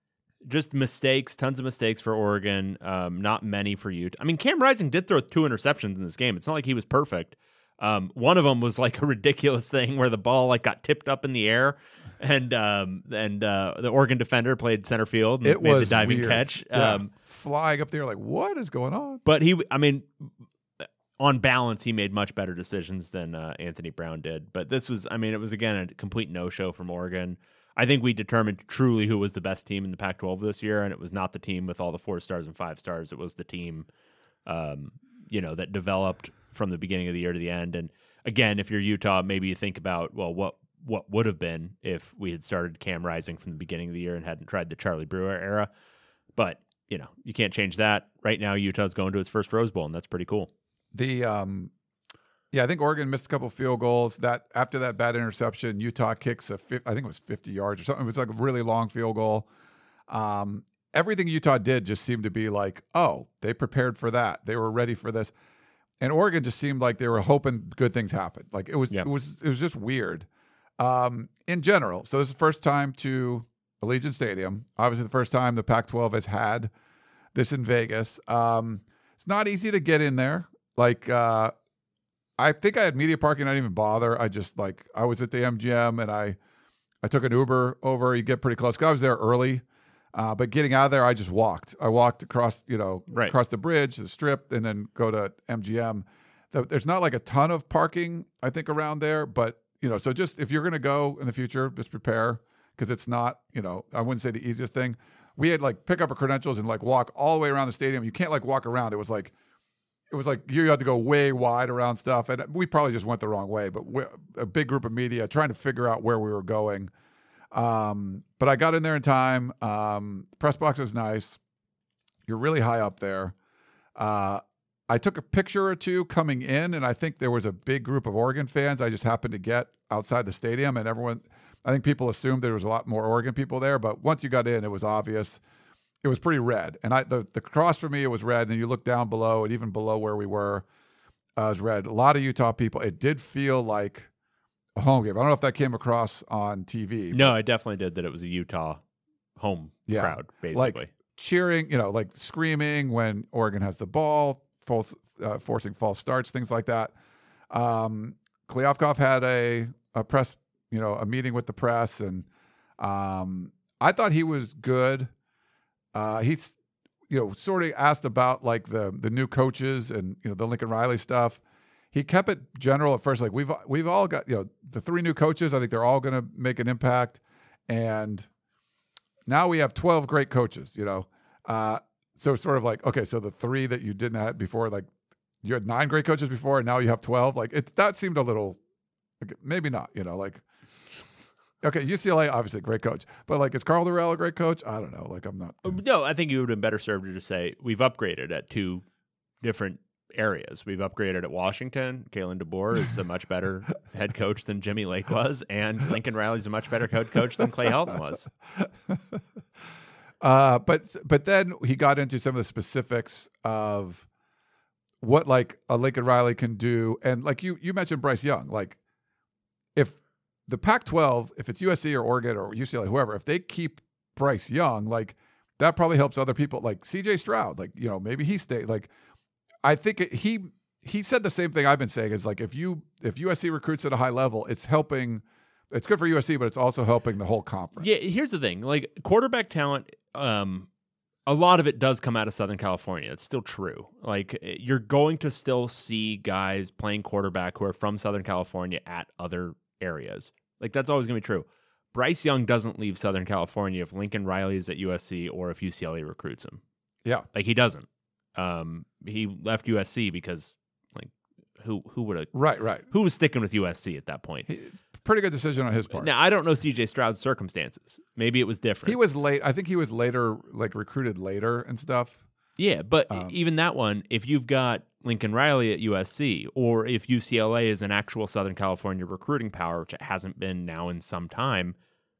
Speaker 1: just mistakes, tons of mistakes for Oregon, um, not many for Utah. I mean, Cam Rising did throw two interceptions in this game. It's not like he was perfect. Um, one of them was like a ridiculous thing where the ball like got tipped up in the air, and um, and uh, the Oregon defender played center field and
Speaker 3: It
Speaker 1: made the
Speaker 3: was
Speaker 1: diving
Speaker 3: weird.
Speaker 1: catch.
Speaker 3: Yeah.
Speaker 1: Um,
Speaker 3: Flying up there, like what is going on?
Speaker 1: But he, I mean, on balance, he made much better decisions than uh, Anthony Brown did. But this was, I mean, it was, again, a complete no-show from Oregon. I think we determined truly who was the best team in the Pac twelve this year, and it was not the team with all the four stars and five stars. It was the team, um, you know, that developed from the beginning of the year to the end. And again, if you're Utah, maybe you think about, well, what what would have been if we had started Cam Rising from the beginning of the year and hadn't tried the Charlie Brewer era. But, you know, you can't change that. Right now, Utah's going to its first Rose Bowl, and that's pretty cool.
Speaker 3: The um, yeah, I think Oregon missed a couple field goals. That after that bad interception, Utah kicks a fi- I think it was fifty yards or something. It was like a really long field goal. Um, everything Utah did just seemed to be like, oh, they prepared for that. They were ready for this, and Oregon just seemed like they were hoping good things happened. Like it was,
Speaker 1: Yeah.
Speaker 3: it was, it was just weird. Um, in general, so this is the first time to Allegiant Stadium. Obviously, the first time the Pac twelve has had this in Vegas. Um, it's not easy to get in there. Like, uh, I think I had media parking. I didn't even bother. I just like I was at the M G M and I, I took an Uber over. You get pretty close. 'Cause I was there early, uh, but getting out of there, I just walked. I walked across, you know,
Speaker 1: Right.
Speaker 3: across the bridge, the Strip, and then go to M G M. The- There's not like a ton of parking, I think, around there, but you know, so just if you're gonna go in the future, just prepare because it's not, you know, I wouldn't say the easiest thing. We had like pick up our credentials and like walk all the way around the stadium. You can't like walk around. It was like. It was like you had to go way wide around stuff, and we probably just went the wrong way. But we, a big group of media trying to figure out where we were going. Um, but I got in there in time. Um, press box is nice. You're really high up there. Uh, I took a picture or two coming in, and I think there was a big group of Oregon fans I just happened to get outside the stadium, and everyone. I think people assumed there was a lot more Oregon people there, but once you got in, it was obvious. It was pretty red, and I the, the cross for me it was red. And then you look down below, and even below where we were, uh, it was red. A lot of Utah people. It did feel like a home game. I don't know if that came across on T V.
Speaker 1: No, I definitely did that. It was a Utah home
Speaker 3: Yeah.
Speaker 1: crowd, basically.
Speaker 3: Like cheering, you know, like screaming when Oregon has the ball, false, uh, forcing false starts, things like that. Um, Kliavkoff had a a press, you know, a meeting with the press, and um, I thought he was good. Uh, he's, you know, sort of asked about like the the new coaches and you know the Lincoln Riley stuff. He kept it general at first. Like we've we've all got you know the three new coaches. I think they're all going to make an impact, and now we have twelve great coaches. You know, uh, so it's sort of like okay, so the three that you didn't have before, like you had nine great coaches before, and now you have twelve. Like it that seemed a little, like, maybe not. You know, like okay, U C L A obviously great coach, but like is Carl Durrell a great coach? I don't know. Like I'm not.
Speaker 1: No, I think you would have been better served to just say we've upgraded at two different areas. We've upgraded at Washington. Kalen DeBoer is a much better head coach than Jimmy Lake was, and Lincoln Riley's a much better head coach than Clay Helton was.
Speaker 3: Uh, but but then he got into some of the specifics of what like a Lincoln Riley can do, and like you you mentioned Bryce Young. Like if the Pac twelve, if it's U S C or Oregon or U C L A, whoever, if they keep Bryce Young, like that probably helps other people, like C J Stroud. Like you know maybe he stayed like. I think it, he he said the same thing I've been saying is like if you if U S C recruits at a high level, it's helping. It's good for U S C, but it's also helping the whole conference.
Speaker 1: Yeah, here's the thing: like quarterback talent, um, a lot of it does come out of Southern California. It's still true. Like you're going to still see guys playing quarterback who are from Southern California at other areas. Like that's always going to be true. Bryce Young doesn't leave Southern California if Lincoln Riley is at U S C or if U C L A recruits him.
Speaker 3: Yeah,
Speaker 1: like he doesn't. Um, he left U S C because, like, who who would have
Speaker 3: right right
Speaker 1: who was sticking with U S C at that point?
Speaker 3: He, pretty good decision on his part.
Speaker 1: Now I don't know C J Stroud's circumstances. Maybe it was different.
Speaker 3: He was late. I think he was later, like recruited later and stuff.
Speaker 1: Yeah, but
Speaker 3: um,
Speaker 1: even that one, if you've got Lincoln Riley at U S C, or if U C L A is an actual Southern California recruiting power, which it hasn't been now in some time,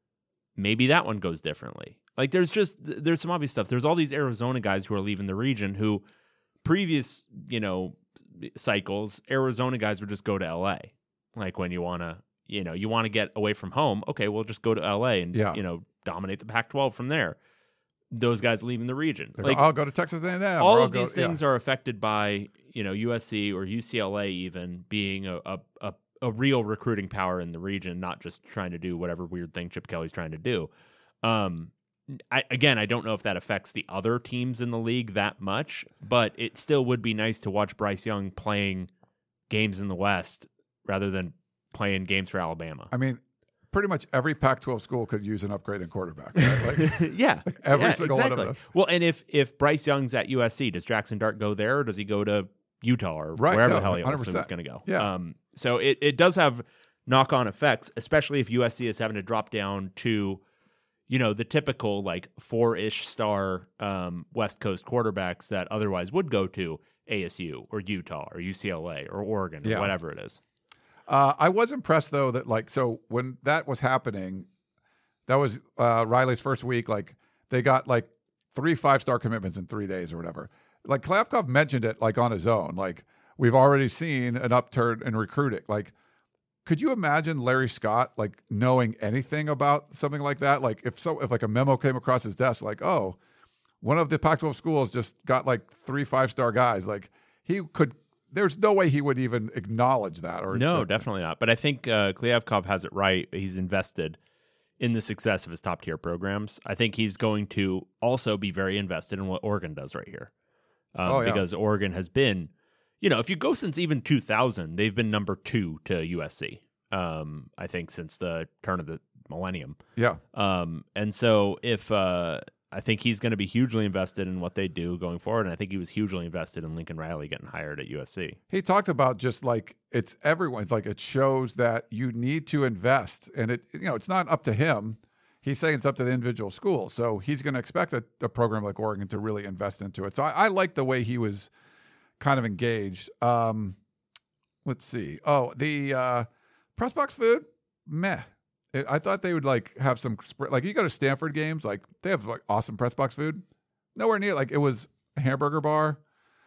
Speaker 1: maybe that one goes differently. Like there's just there's some obvious stuff. There's all these Arizona guys who are leaving the region who previous, you know, cycles, Arizona guys would just go to L A. Like when you want to, you know, you want to get away from home, okay, we'll just go to L A and,
Speaker 3: yeah.
Speaker 1: you know, dominate the Pac twelve from there. Those guys leaving the region.
Speaker 3: Like,
Speaker 1: like
Speaker 3: I'll go to Texas A and M.
Speaker 1: All
Speaker 3: or
Speaker 1: of
Speaker 3: I'll
Speaker 1: these
Speaker 3: go,
Speaker 1: things
Speaker 3: yeah.
Speaker 1: are affected by, you know, U S C or U C L A even being a, a, a, a real recruiting power in the region, not just trying to do whatever weird thing Chip Kelly's trying to do. Um, I, again, I don't know if that affects the other teams in the league that much, but it still would be nice to watch Bryce Young playing games in the West rather than playing games for Alabama.
Speaker 3: I mean, pretty much every Pac twelve school could use an upgrade in quarterback. Right? Like,
Speaker 1: yeah,
Speaker 3: like every
Speaker 1: yeah,
Speaker 3: single
Speaker 1: exactly.
Speaker 3: one of them.
Speaker 1: Well, and if if Bryce Young's at U S C, does Jackson Dart go there, or does he go to Utah or
Speaker 3: Right,
Speaker 1: wherever
Speaker 3: no,
Speaker 1: the hell he
Speaker 3: one hundred
Speaker 1: was
Speaker 3: percent.
Speaker 1: going to go?
Speaker 3: Yeah.
Speaker 1: Um, so it, it does have knock-on effects, especially if U S C is having to drop down to, you know, the typical like four-ish star um, West Coast quarterbacks that otherwise would go to A S U or Utah or U C L A or Oregon or
Speaker 3: Yeah.
Speaker 1: whatever it is.
Speaker 3: Uh, I was impressed though that like so when that was happening, that was uh, Riley's first week. Like they got like three five star commitments in three days or whatever. Like Klavkov mentioned it like on his own. Like we've already seen an upturn in recruiting. Like could you imagine Larry Scott like knowing anything about something like that? Like if so, if like a memo came across his desk, like oh, one of the Pac twelve schools just got like three five star guys. Like he could. There's no way he would even acknowledge that. Or
Speaker 1: No,
Speaker 3: or,
Speaker 1: definitely not. But I think uh, Klyavkov has it right. He's invested in the success of his top tier programs. I think he's going to also be very invested in what Oregon does right here. Um,
Speaker 3: Oh, yeah.
Speaker 1: Because Oregon has been, you know, if you go since even two thousand, they've been number two to U S C, um, I think, since the turn of the millennium.
Speaker 3: Yeah.
Speaker 1: Um, and so if uh, I think he's going to be hugely invested in what they do going forward, and I think he was hugely invested in Lincoln Riley getting hired at U S C.
Speaker 3: He talked about just like it's everyone. It's like it shows that you need to invest, and it you know it's not up to him. He's saying it's up to the individual school, so he's going to expect a, a program like Oregon to really invest into it. So I, I like the way he was kind of engaged. Um, let's see. Oh, the uh, press box food, meh. It, I thought they would like have some sp- like you go to Stanford games, like they have like awesome press box food. Nowhere near like it was a hamburger bar.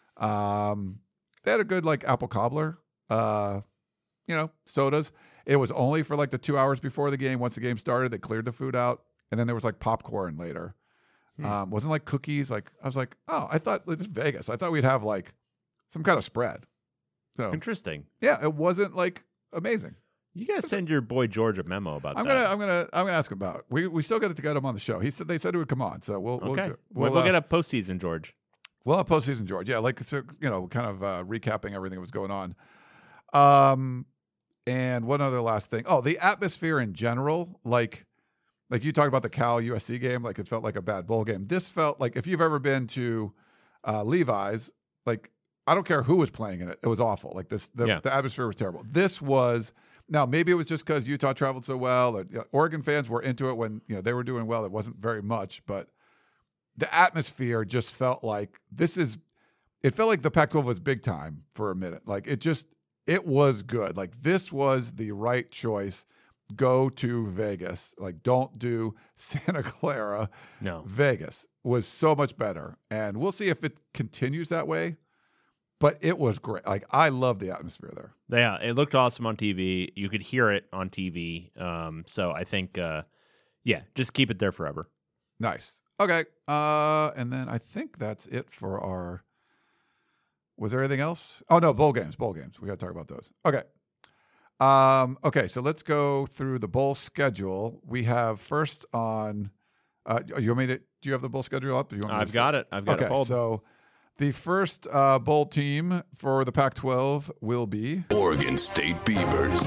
Speaker 3: Um, they had a good like apple cobbler. Uh, you know, sodas. It was only for like the two hours before the game. Once the game started, they cleared the food out, and then there was like popcorn later. Hmm. Um, wasn't like cookies. Like I was like, oh, I thought this is Vegas. I thought we'd have like some kind of spread. So
Speaker 1: Interesting.
Speaker 3: yeah, it wasn't like amazing.
Speaker 1: You gotta send your boy George a memo about
Speaker 3: I'm
Speaker 1: that.
Speaker 3: gonna, I'm gonna, I'm gonna ask him about it. We we still got to get him on the show. He said they said he would come on, so we'll we'll
Speaker 1: okay.
Speaker 3: do-
Speaker 1: We'll,
Speaker 3: we'll,
Speaker 1: we'll
Speaker 3: uh,
Speaker 1: get a postseason, George.
Speaker 3: We'll have postseason George. Yeah, like so, you know, kind of uh, recapping everything that was going on. Um, and one other last thing. Oh, the atmosphere in general, like, like you talked about the Cal U S C game, like it felt like a bad bowl game. This felt like if you've ever been to uh, Levi's, like I don't care who was playing in it, it was awful. Like this, the,
Speaker 1: Yeah.
Speaker 3: the atmosphere was terrible. This was now maybe it was just because Utah traveled so well. Or, you know, Oregon fans were into it when you know they were doing well. It wasn't very much, but the atmosphere just felt like this is. It felt like the Pac twelve was big time for a minute. Like it just, it was good. Like this was the right choice. Go to Vegas. Like don't do Santa Clara.
Speaker 1: No.
Speaker 3: Vegas was so much better. And we'll see if it continues that way. But it was great. Like I love the atmosphere there.
Speaker 1: Yeah, it looked awesome on T V. You could hear it on T V. Um, so I think, uh, yeah, just keep it there forever.
Speaker 3: Nice. Okay. Uh, and then I think that's it for our. Was there anything else? Oh no, bowl games. Bowl games. We got to talk about those. Okay. Um, okay, so let's go through the bowl schedule. We have first on. Uh, you want me to? Do you have the bowl schedule up? Do you want me
Speaker 1: I've
Speaker 3: to
Speaker 1: got it. I've got
Speaker 3: okay,
Speaker 1: it pulled.
Speaker 3: so the first uh, bowl team for the Pac twelve will be
Speaker 4: Oregon State Beavers.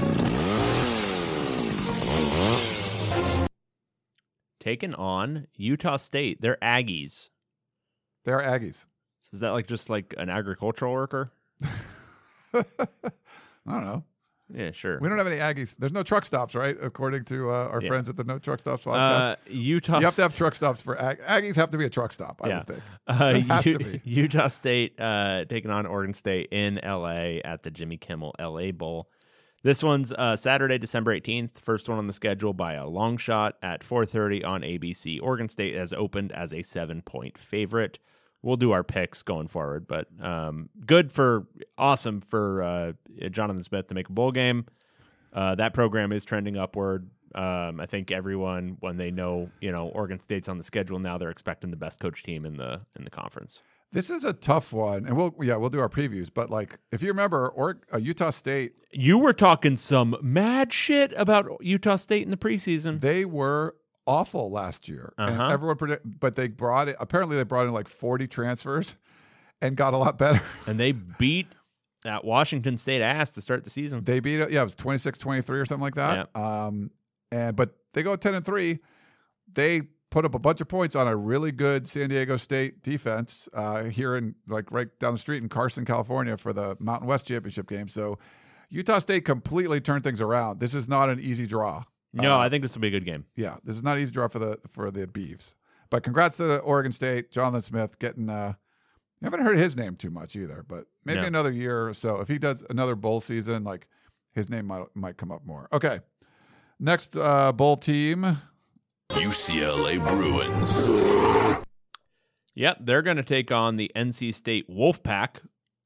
Speaker 1: Taking on Utah State. They're Aggies.
Speaker 3: they're Aggies.
Speaker 1: So is that like just like an agricultural worker?
Speaker 3: I don't know.
Speaker 1: Yeah, sure.
Speaker 3: We don't have any Aggies. There's no truck stops, right? According to uh, our
Speaker 1: Yeah.
Speaker 3: friends at the No Truck Stops podcast.
Speaker 1: Uh, Utah.
Speaker 3: You have to have truck stops for Ag- Aggies. Have to be a truck stop. I
Speaker 1: Yeah.
Speaker 3: would think.
Speaker 1: Uh,
Speaker 3: It has
Speaker 1: U-
Speaker 3: to be.
Speaker 1: Utah State uh, taking on Oregon State in L A at the Jimmy Kimmel L A Bowl. This one's uh, Saturday, December eighteenth. First one on the schedule by a long shot at four thirty on A B C. Oregon State has opened as a seven-point favorite. We'll do our picks going forward, but um, good for, awesome for uh, Jonathan Smith to make a bowl game. Uh, that program is trending upward. Um, I think everyone, when they know, you know, Oregon State's on the schedule now, they're expecting the best coach team in the in the conference.
Speaker 3: This is a tough one, and we'll yeah we'll do our previews. But like, if you remember, or uh, Utah State,
Speaker 1: You were talking some mad shit about Utah State in the preseason.
Speaker 3: they were awful last year, and
Speaker 1: Uh-huh.
Speaker 3: everyone predict. But they brought it. Apparently, they brought in like forty transfers, and got a lot better.
Speaker 1: And they beat that Washington State ass to start the season.
Speaker 3: They beat it. Yeah, it was twenty-six twenty-three or something like that. Um, and but they go ten and three. They put up a bunch of points on a really good San Diego State defense uh, here in like right down the street in Carson, California for the Mountain West Championship game. So Utah State completely turned things around. This is not an easy draw.
Speaker 1: No,
Speaker 3: Uh,
Speaker 1: I think this will be a good game.
Speaker 3: yeah, this is not an easy draw for the for the Beavs. But congrats to Oregon State, Jonathan Smith getting. Uh, I haven't heard his name too much either, but maybe
Speaker 1: No.
Speaker 3: another year or so. If he does another bowl season, like his name might might come up more. Okay, next uh, bowl team.
Speaker 4: U C L A Bruins.
Speaker 1: Yep, they're going to take on the N C State Wolfpack.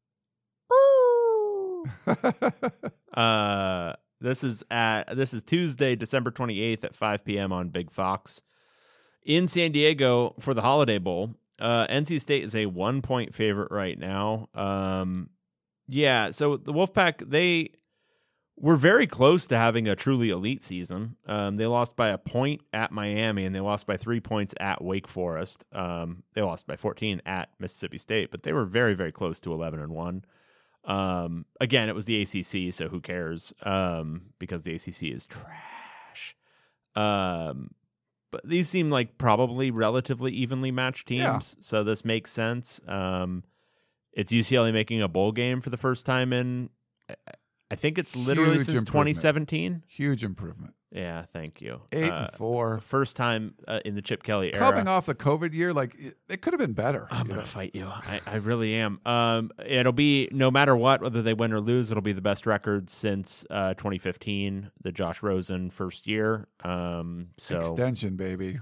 Speaker 1: Uh, this is at this is Tuesday, December twenty-eighth at five p.m. on Big Fox in San Diego for the Holiday Bowl. Uh, N C State is a one-point favorite right now. Um, yeah, so the Wolfpack, they were very close to having a truly elite season. Um, they lost by a point at Miami, and they lost by three points at Wake Forest. Um, they lost by fourteen at Mississippi State, but they were very, very close to eleven and one. Um, again, it was the A C C, so who cares? Um, because the A C C is trash. Um, but these seem like probably relatively evenly matched teams,
Speaker 3: Yeah.
Speaker 1: so this makes sense. Um, it's U C L A making a bowl game for the first time in, I think it's literally
Speaker 3: Huge
Speaker 1: since
Speaker 3: improvement.
Speaker 1: twenty seventeen.
Speaker 3: Huge improvement.
Speaker 1: Yeah, thank you.
Speaker 3: Eight
Speaker 1: Uh,
Speaker 3: and four.
Speaker 1: First time uh, in the Chip Kelly era.
Speaker 3: Coming off the COVID year, like it, it could have been better.
Speaker 1: I'm
Speaker 3: you
Speaker 1: gonna
Speaker 3: know?
Speaker 1: fight you. I, I really am. Um, it'll be no matter what, whether they win or lose, it'll be the best record since uh, twenty fifteen, the Josh Rosen first year. Um, so
Speaker 3: Extension, baby.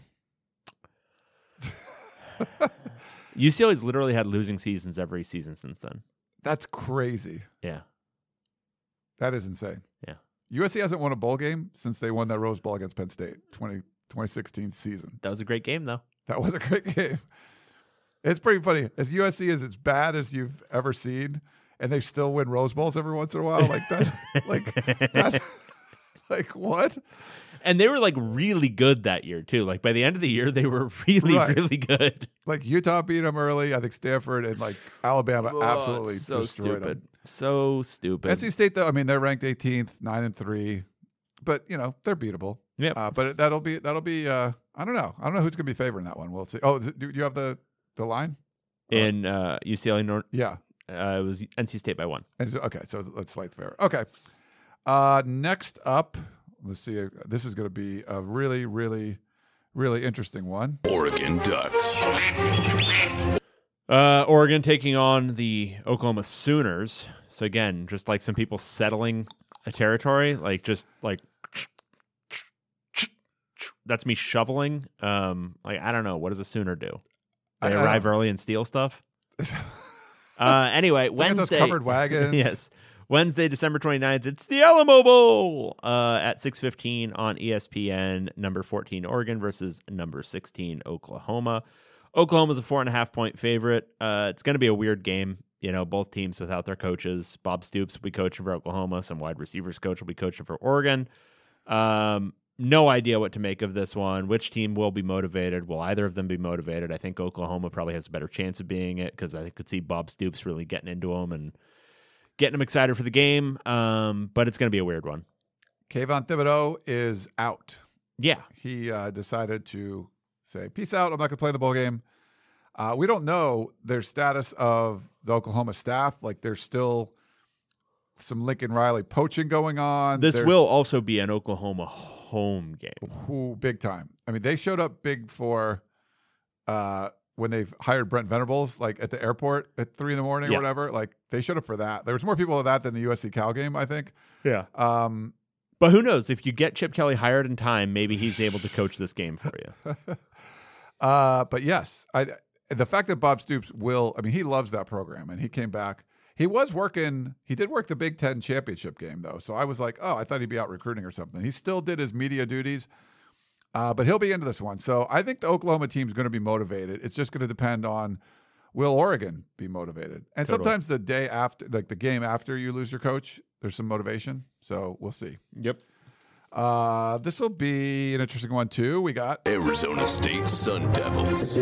Speaker 1: U C L A's literally had losing seasons every season since then.
Speaker 3: That's crazy.
Speaker 1: Yeah,
Speaker 3: That is insane.
Speaker 1: yeah.
Speaker 3: U S C hasn't won a bowl game since they won that Rose Bowl against Penn State twenty, twenty sixteen season.
Speaker 1: That was a great game, though.
Speaker 3: That was a great game. It's pretty funny. As U S C is as bad as you've ever seen, and they still win Rose Bowls every once in a while. Like that's like that's Like, what?
Speaker 1: And they were like really good that year too. Like by the end of the year, they were really,
Speaker 3: Right.
Speaker 1: really good.
Speaker 3: Like Utah beat them early. I think Stanford and like Alabama
Speaker 1: Oh,
Speaker 3: absolutely
Speaker 1: it's so
Speaker 3: destroyed
Speaker 1: stupid.
Speaker 3: them.
Speaker 1: So stupid.
Speaker 3: N C State, though, I mean, they're ranked eighteenth, nine and three, but you know they're beatable.
Speaker 1: Yep.
Speaker 3: Uh, but that'll be that'll be. Uh, I don't know. I don't know who's going to be favoring that one. We'll see. Oh, is it, do you have the the line?
Speaker 1: In uh, U C L A North,
Speaker 3: Yeah.
Speaker 1: uh, it was N C State by one.
Speaker 3: And so- okay, so let's slight fair. Okay. Uh, next up, let's see. uh, This is going to be a really, really, really interesting one.
Speaker 4: Oregon Ducks.
Speaker 1: Uh, Oregon taking on the Oklahoma Sooners. So again, just like some people settling a territory, like just like that's me shoveling. Um, like I don't know, what does a Sooner do? They
Speaker 3: I- I
Speaker 1: arrive
Speaker 3: don't-
Speaker 1: early and steal stuff. Uh, anyway,
Speaker 3: Look at those
Speaker 1: Wednesday
Speaker 3: covered wagons.
Speaker 1: yes, Wednesday, December twenty-ninth, it's the Alamo Bowl uh, at six fifteen on E S P N. Number fourteen Oregon versus number sixteen Oklahoma. Oklahoma's a four and a half point favorite. Uh, it's going to be a weird game. You know, both teams without their coaches. Bob Stoops will be coaching for Oklahoma. Some wide receivers coach will be coaching for Oregon. Um, no idea what to make of this one. Which team will be motivated? Will either of them be motivated? I think Oklahoma probably has a better chance of being it because I could see Bob Stoops really getting into them and getting them excited for the game. Um, but it's going to be a weird one.
Speaker 3: Kayvon Thibodeau is out.
Speaker 1: Yeah.
Speaker 3: He uh, decided to say, peace out. I'm not going to play the bowl game. Uh, we don't know their status of the Oklahoma staff. Like there's still some Lincoln Riley poaching going on.
Speaker 1: This
Speaker 3: There's-
Speaker 1: will also be an Oklahoma home game.
Speaker 3: Who big time. I mean, they showed up big for uh, when they've hired Brent Venables, like at the airport at three in the morning
Speaker 1: Yeah.
Speaker 3: or whatever. Like they showed up for that. There was more people at that than the U S C Cal game, I think.
Speaker 1: Yeah.
Speaker 3: Um,
Speaker 1: But who knows? If you get Chip Kelly hired in time, maybe he's able to coach this game for you.
Speaker 3: uh, but yes, I the fact that Bob Stoops will, I mean, he loves that program and he came back. He was working, he did work the Big Ten championship game though. So I was like, oh, I thought he'd be out recruiting or something. He still did his media duties, uh, but he'll be into this one. So I think the Oklahoma team's going to be motivated. It's just going to depend on will Oregon be motivated. And
Speaker 1: Totally.
Speaker 3: sometimes the day after, like the game after you lose your coach, there's some motivation. So we'll see.
Speaker 1: Yep.
Speaker 3: Uh, this will be an interesting one too. We got
Speaker 4: Arizona State Sun Devils.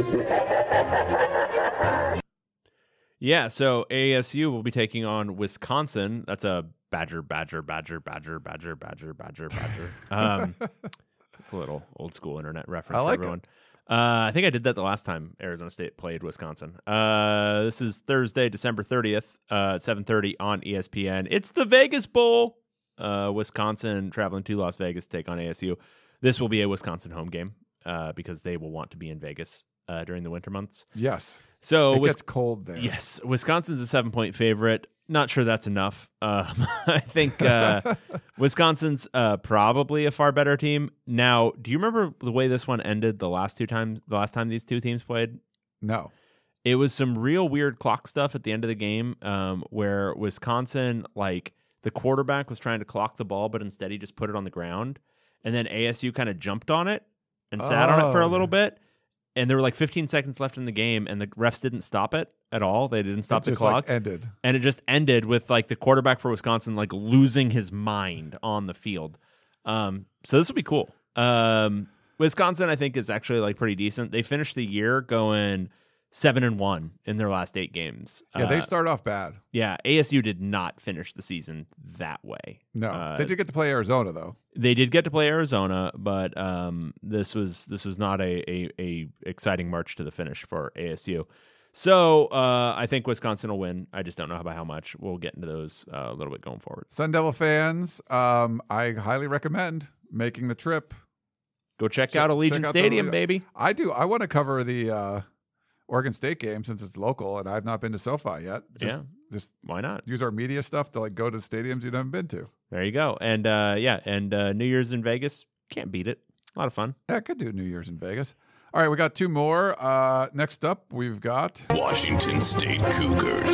Speaker 1: Yeah, so A S U will be taking on Wisconsin. That's a Badger, Badger, Badger, Badger, Badger, Badger, Badger, Badger. Um, it's a little old school internet reference
Speaker 3: I like
Speaker 1: for everyone. Uh, I think I did that the last time Arizona State played Wisconsin. Uh, this is Thursday, December thirtieth, uh, at seven thirty on E S P N. It's the Vegas Bowl. Uh, Wisconsin traveling to Las Vegas to take on A S U. This will be a Wisconsin home game uh, because they will want to be in Vegas uh, during the winter months.
Speaker 3: yes.
Speaker 1: So
Speaker 3: It
Speaker 1: Wis-
Speaker 3: gets cold there.
Speaker 1: Yes, Wisconsin's a seven-point favorite. Not sure that's enough. Um, I think uh, Wisconsin's uh, probably a far better team. Now, do you remember the way this one ended the last two times? The last time these two teams played,
Speaker 3: No.
Speaker 1: it was some real weird clock stuff at the end of the game, um, where Wisconsin, like the quarterback was trying to clock the ball, but instead he just put it on the ground, and then A S U kind of jumped on it and sat on it for a
Speaker 3: Oh.
Speaker 1: little bit. And there were like fifteen seconds left in the game, and the refs didn't stop it at all. They didn't stop
Speaker 3: It
Speaker 1: the
Speaker 3: just,
Speaker 1: clock,
Speaker 3: like, ended.
Speaker 1: and it just ended with like the quarterback for Wisconsin like losing his mind on the field. Um, so this will be cool. Um, Wisconsin, I think, is actually like pretty decent. They finished the year going seven and one in their last eight games.
Speaker 3: Yeah, they
Speaker 1: Uh,
Speaker 3: started off bad.
Speaker 1: yeah, A S U did not finish the season that way.
Speaker 3: No,
Speaker 1: Uh,
Speaker 3: they did get to play Arizona though.
Speaker 1: They did get to play Arizona, but um, this was this was not a, a a exciting march to the finish for A S U. So uh, I think Wisconsin will win. I just don't know by how much. We'll get into those uh, a little bit going forward.
Speaker 3: Sun Devil fans, um, I highly recommend making the trip.
Speaker 1: Go check,
Speaker 3: Check-
Speaker 1: out Allegiant
Speaker 3: check out the-
Speaker 1: Stadium, baby.
Speaker 3: I do. I want to cover the uh, Oregon State game since it's local, and I've not been to SoFi yet. Just,
Speaker 1: Yeah.
Speaker 3: just
Speaker 1: Why not?
Speaker 3: use our media stuff to like go to stadiums you haven't been to.
Speaker 1: There you go. And uh, yeah, and uh, New Year's in Vegas, can't beat it. A lot of fun.
Speaker 3: Yeah, I could do New Year's in Vegas. All right, we got two more. Uh, next up, we've got
Speaker 4: Washington State Cougars.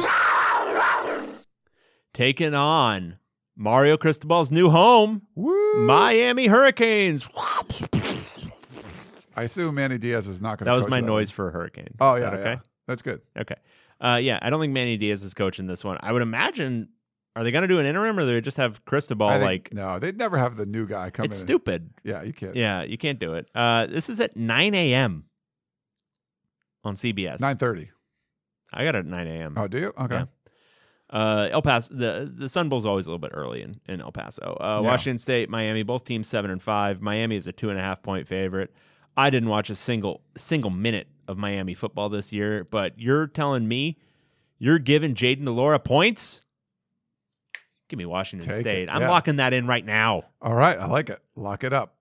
Speaker 1: Taking on Mario Cristobal's new home,
Speaker 3: Woo!
Speaker 1: Miami Hurricanes.
Speaker 3: I assume Manny Diaz is not going to.
Speaker 1: That was my noise for a hurricane.
Speaker 3: Oh
Speaker 1: Is
Speaker 3: yeah,
Speaker 1: that okay.
Speaker 3: yeah. That's good.
Speaker 1: Okay. Uh, yeah, I don't think Manny Diaz is coaching this one. I would imagine Are they going to do an interim, or do they just have Cristobal?
Speaker 3: I think-
Speaker 1: Like,
Speaker 3: no, they'd never have the new guy come
Speaker 1: it's
Speaker 3: in.
Speaker 1: stupid.
Speaker 3: Yeah, you can't.
Speaker 1: Yeah, you can't do it. Uh, this is at nine a.m. on C B S.
Speaker 3: nine thirty.
Speaker 1: I got it at nine a.m.
Speaker 3: Oh, do you? Okay.
Speaker 1: Yeah. Uh, El Paso, the the Sun Bowl's always a little bit early in, in El Paso. Uh,
Speaker 3: Yeah.
Speaker 1: Washington State, Miami, both teams seven and five. Miami is a two and a half point favorite. I didn't watch a single single minute of Miami football this year, but you're telling me you're giving Jaden DeLora points? Give me Washington
Speaker 3: Take
Speaker 1: State.
Speaker 3: it,
Speaker 1: I'm
Speaker 3: yeah.
Speaker 1: locking that in right now.
Speaker 3: All right. I like it. Lock it up.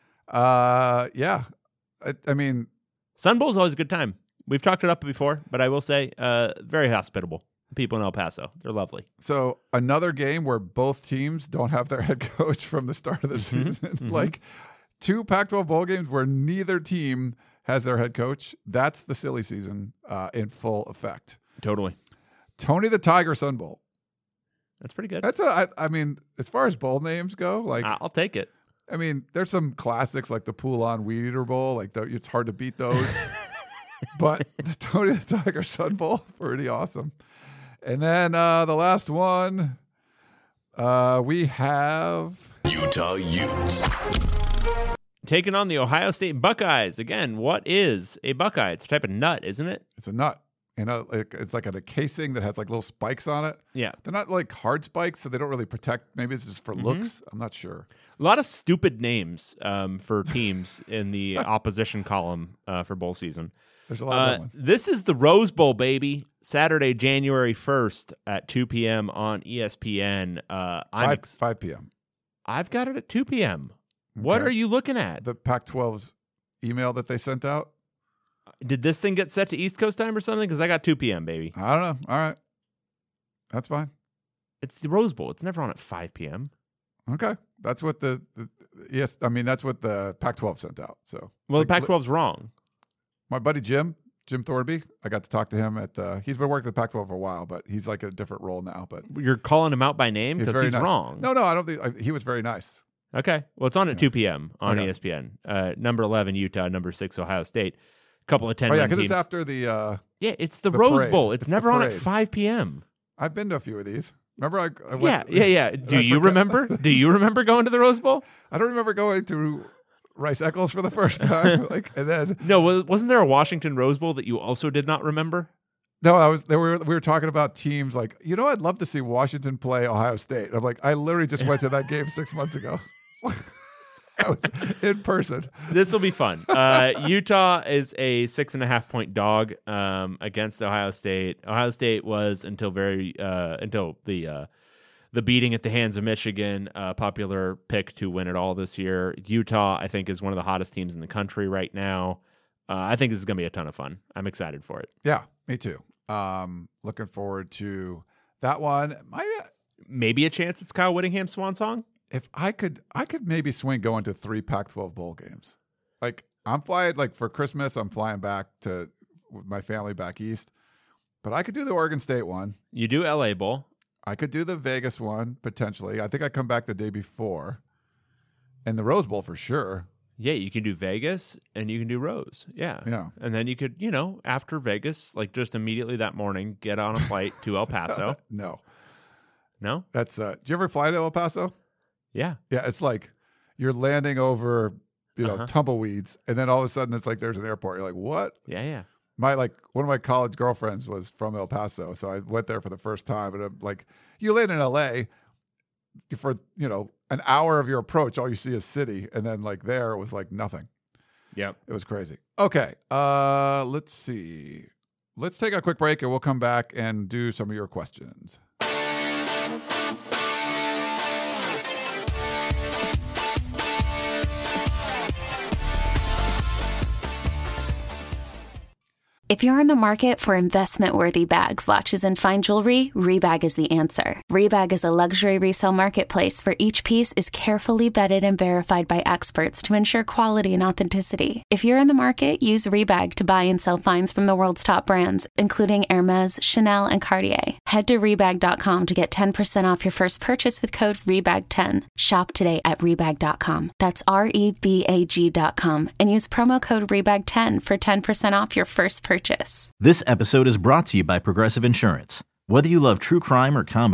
Speaker 3: Uh, yeah. I, I mean,
Speaker 1: Sun Bowl's always a good time. We've talked it up before, but I will say, uh, very hospitable. The people in El Paso, they're lovely.
Speaker 3: so another game where both teams don't have their head coach from the start of the
Speaker 1: Mm-hmm.
Speaker 3: season. Like two Pac twelve bowl games where neither team has their head coach. That's the silly season uh, in full effect.
Speaker 1: Totally.
Speaker 3: Tony the Tiger Sun Bowl.
Speaker 1: That's pretty good.
Speaker 3: That's a, I, I mean, as far as bowl names go, like,
Speaker 1: I'll take it.
Speaker 3: I mean, there's some classics like the Poulon Weed Eater Bowl. Like, the, it's hard to beat those. But the Tony the Tiger Sun Bowl, pretty awesome. And then uh, the last one, uh, we have
Speaker 4: Utah Utes.
Speaker 1: Taking on the Ohio State Buckeyes. Again, what is a Buckeye? It's a type of nut, isn't it?
Speaker 3: it's a nut. You know, like, it's like a casing that has like little spikes on it.
Speaker 1: Yeah.
Speaker 3: They're not like hard spikes, so they don't really protect. Maybe it's just for
Speaker 1: Mm-hmm.
Speaker 3: looks. I'm not sure.
Speaker 1: A lot of stupid names um, for teams in the opposition column uh, for bowl season.
Speaker 3: There's a lot of
Speaker 1: Uh,
Speaker 3: good ones.
Speaker 1: this is the Rose Bowl, baby. Saturday, January first at two p.m. on E S P N. Uh, I'm
Speaker 3: Five,
Speaker 1: ex-
Speaker 3: five p.m.
Speaker 1: I've got it at two p.m. What
Speaker 3: Okay.
Speaker 1: are you looking at?
Speaker 3: The Pac twelve's email that they sent out.
Speaker 1: Did this thing get set to East Coast time or something? Because I got two p.m., baby.
Speaker 3: I don't know. All right. That's fine.
Speaker 1: It's the Rose Bowl. It's never on at five p.m.
Speaker 3: Okay. That's what the, the yes, I mean that's what the Pac twelve sent out. So
Speaker 1: Well,
Speaker 3: Like,
Speaker 1: the Pac twelve's wrong.
Speaker 3: my buddy Jim, Jim Thornby, I got to talk to him at uh he's been working at the Pac twelve for a while, but he's like a different role now. But
Speaker 1: You're calling him out by name
Speaker 3: he's
Speaker 1: because
Speaker 3: very
Speaker 1: he's
Speaker 3: nice.
Speaker 1: wrong.
Speaker 3: No, no, I don't think I, he was very nice.
Speaker 1: Okay. Well, it's on at two p.m. on
Speaker 3: Okay.
Speaker 1: E S P N. Uh, number eleven, Utah. Number six, Ohio State. Couple of ten.
Speaker 3: Oh yeah,
Speaker 1: win
Speaker 3: because
Speaker 1: teams.
Speaker 3: it's after the uh
Speaker 1: Yeah, it's the,
Speaker 3: the
Speaker 1: Rose
Speaker 3: parade.
Speaker 1: Bowl. It's,
Speaker 3: It's the
Speaker 1: never on at
Speaker 3: parade.
Speaker 1: five p.m.
Speaker 3: I've been to a few of these. Remember I, I went
Speaker 1: Yeah, yeah, yeah. Do
Speaker 3: I
Speaker 1: you
Speaker 3: forgot-
Speaker 1: remember? Do you remember going to the Rose Bowl?
Speaker 3: I don't remember going to Rice Eccles for the first time. like and then
Speaker 1: No, wa- wasn't there a Washington Rose Bowl that you also did not remember?
Speaker 3: no, I was there were we were talking about teams like, you know, I'd love to see Washington play Ohio State. I'm like, I literally just went to that game six months ago. I was in person.
Speaker 1: This will be fun. Uh, Utah is a six and a half point dog um, against Ohio State. Ohio State was until very uh, until the uh, the beating at the hands of Michigan, a popular pick to win it all this year. Utah, I think, is one of the hottest teams in the country right now. Uh, I think this is going to be a ton of fun. I'm excited for it.
Speaker 3: Yeah, me too. Um, looking forward to that one. My,
Speaker 1: Maybe a chance it's Kyle Whittingham's swan song.
Speaker 3: if I could, I could maybe swing going to three Pac twelve bowl games. Like I'm flying, like for Christmas, I'm flying back to with my family back east. But I could do the Oregon State one.
Speaker 1: You do L A Bowl.
Speaker 3: I could do the Vegas one potentially. I think I come back the day before, and the Rose Bowl for sure.
Speaker 1: Yeah, you can do Vegas and you can do Rose. Yeah.
Speaker 3: Yeah.
Speaker 1: And then you could, you know, after Vegas, like just immediately that morning, get on a flight to El Paso.
Speaker 3: No,
Speaker 1: No?
Speaker 3: that's. Uh, do you ever fly to El Paso?
Speaker 1: Yeah.
Speaker 3: Yeah, it's like you're landing over, you know,
Speaker 1: Uh-huh.
Speaker 3: tumbleweeds, and then all of a sudden it's like there's an airport. You're like, what?
Speaker 1: Yeah, yeah.
Speaker 3: My like one of my college girlfriends was from El Paso, so I went there for the first time. And I'm like, you land in L A for you know an hour of your approach, all you see is city, and then like there it was like nothing.
Speaker 1: Yep.
Speaker 3: It was crazy. Okay, uh, let's see. Let's take a quick break, and we'll come back and do some of your questions.
Speaker 5: If you're in the market for investment-worthy bags, watches, and fine jewelry, Rebag is the answer. Rebag is a luxury resale marketplace where each piece is carefully vetted and verified by experts to ensure quality and authenticity. If you're in the market, use Rebag to buy and sell finds from the world's top brands, including Hermes, Chanel, and Cartier. Head to Rebag dot com to get ten percent off your first purchase with code Rebag ten. Shop today at Rebag dot com. That's R E B A G dot com and use promo code Rebag ten for ten percent off your first purchase. Purchase.
Speaker 6: This episode is brought to you by Progressive Insurance. Whether you love true crime or comedy,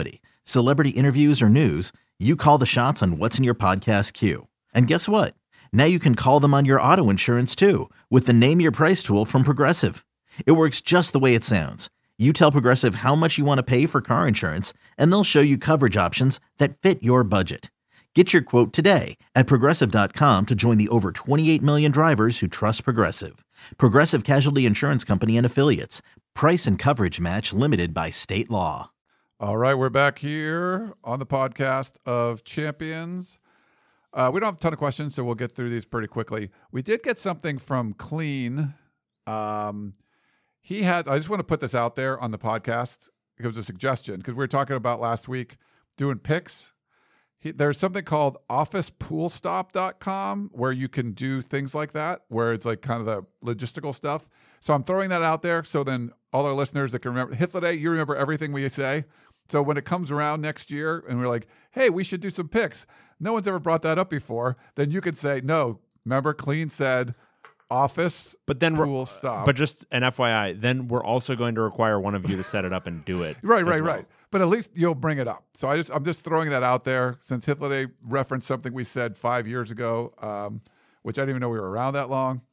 Speaker 6: Celebrity interviews or news, you call the shots on what's in your podcast queue. And guess what? Now you can call them on your auto insurance too with the Name Your Price tool from Progressive. It works just the way it sounds. You tell Progressive how much you want to pay for car insurance, and they'll show you coverage options that fit your budget. Get your quote today at Progressive dot com to join the over twenty-eight million drivers who trust Progressive. Progressive Casualty Insurance Company and Affiliates. Price and coverage match limited by state law.
Speaker 3: All right, we're back here on the podcast of Champions. Uh, we don't have a ton of questions, so we'll get through these pretty quickly. We did get something from Clean. Um, he had, I just want to put this out there on the podcast. It was a suggestion because we were talking about last week doing picks. He, there's something called office pool stop dot com where you can do things like that, where it's like kind of the logistical stuff. So I'm throwing that out there. So then all our listeners that can remember, Hitler, you remember everything we say. So when it comes around next year and we're like, hey, we should do some picks. No one's ever brought that up before. Then you could say, no, remember Clean said office
Speaker 1: but then
Speaker 3: pool
Speaker 1: we're,
Speaker 3: stop.
Speaker 1: But just an F Y I, then we're also going to require one of you to set it up and do it.
Speaker 3: right, right,
Speaker 1: well.
Speaker 3: right. But at least you'll bring it up. So I just, I'm just throwing that out there since Hitler referenced something we said five years ago, um, which I didn't even know we were around that long.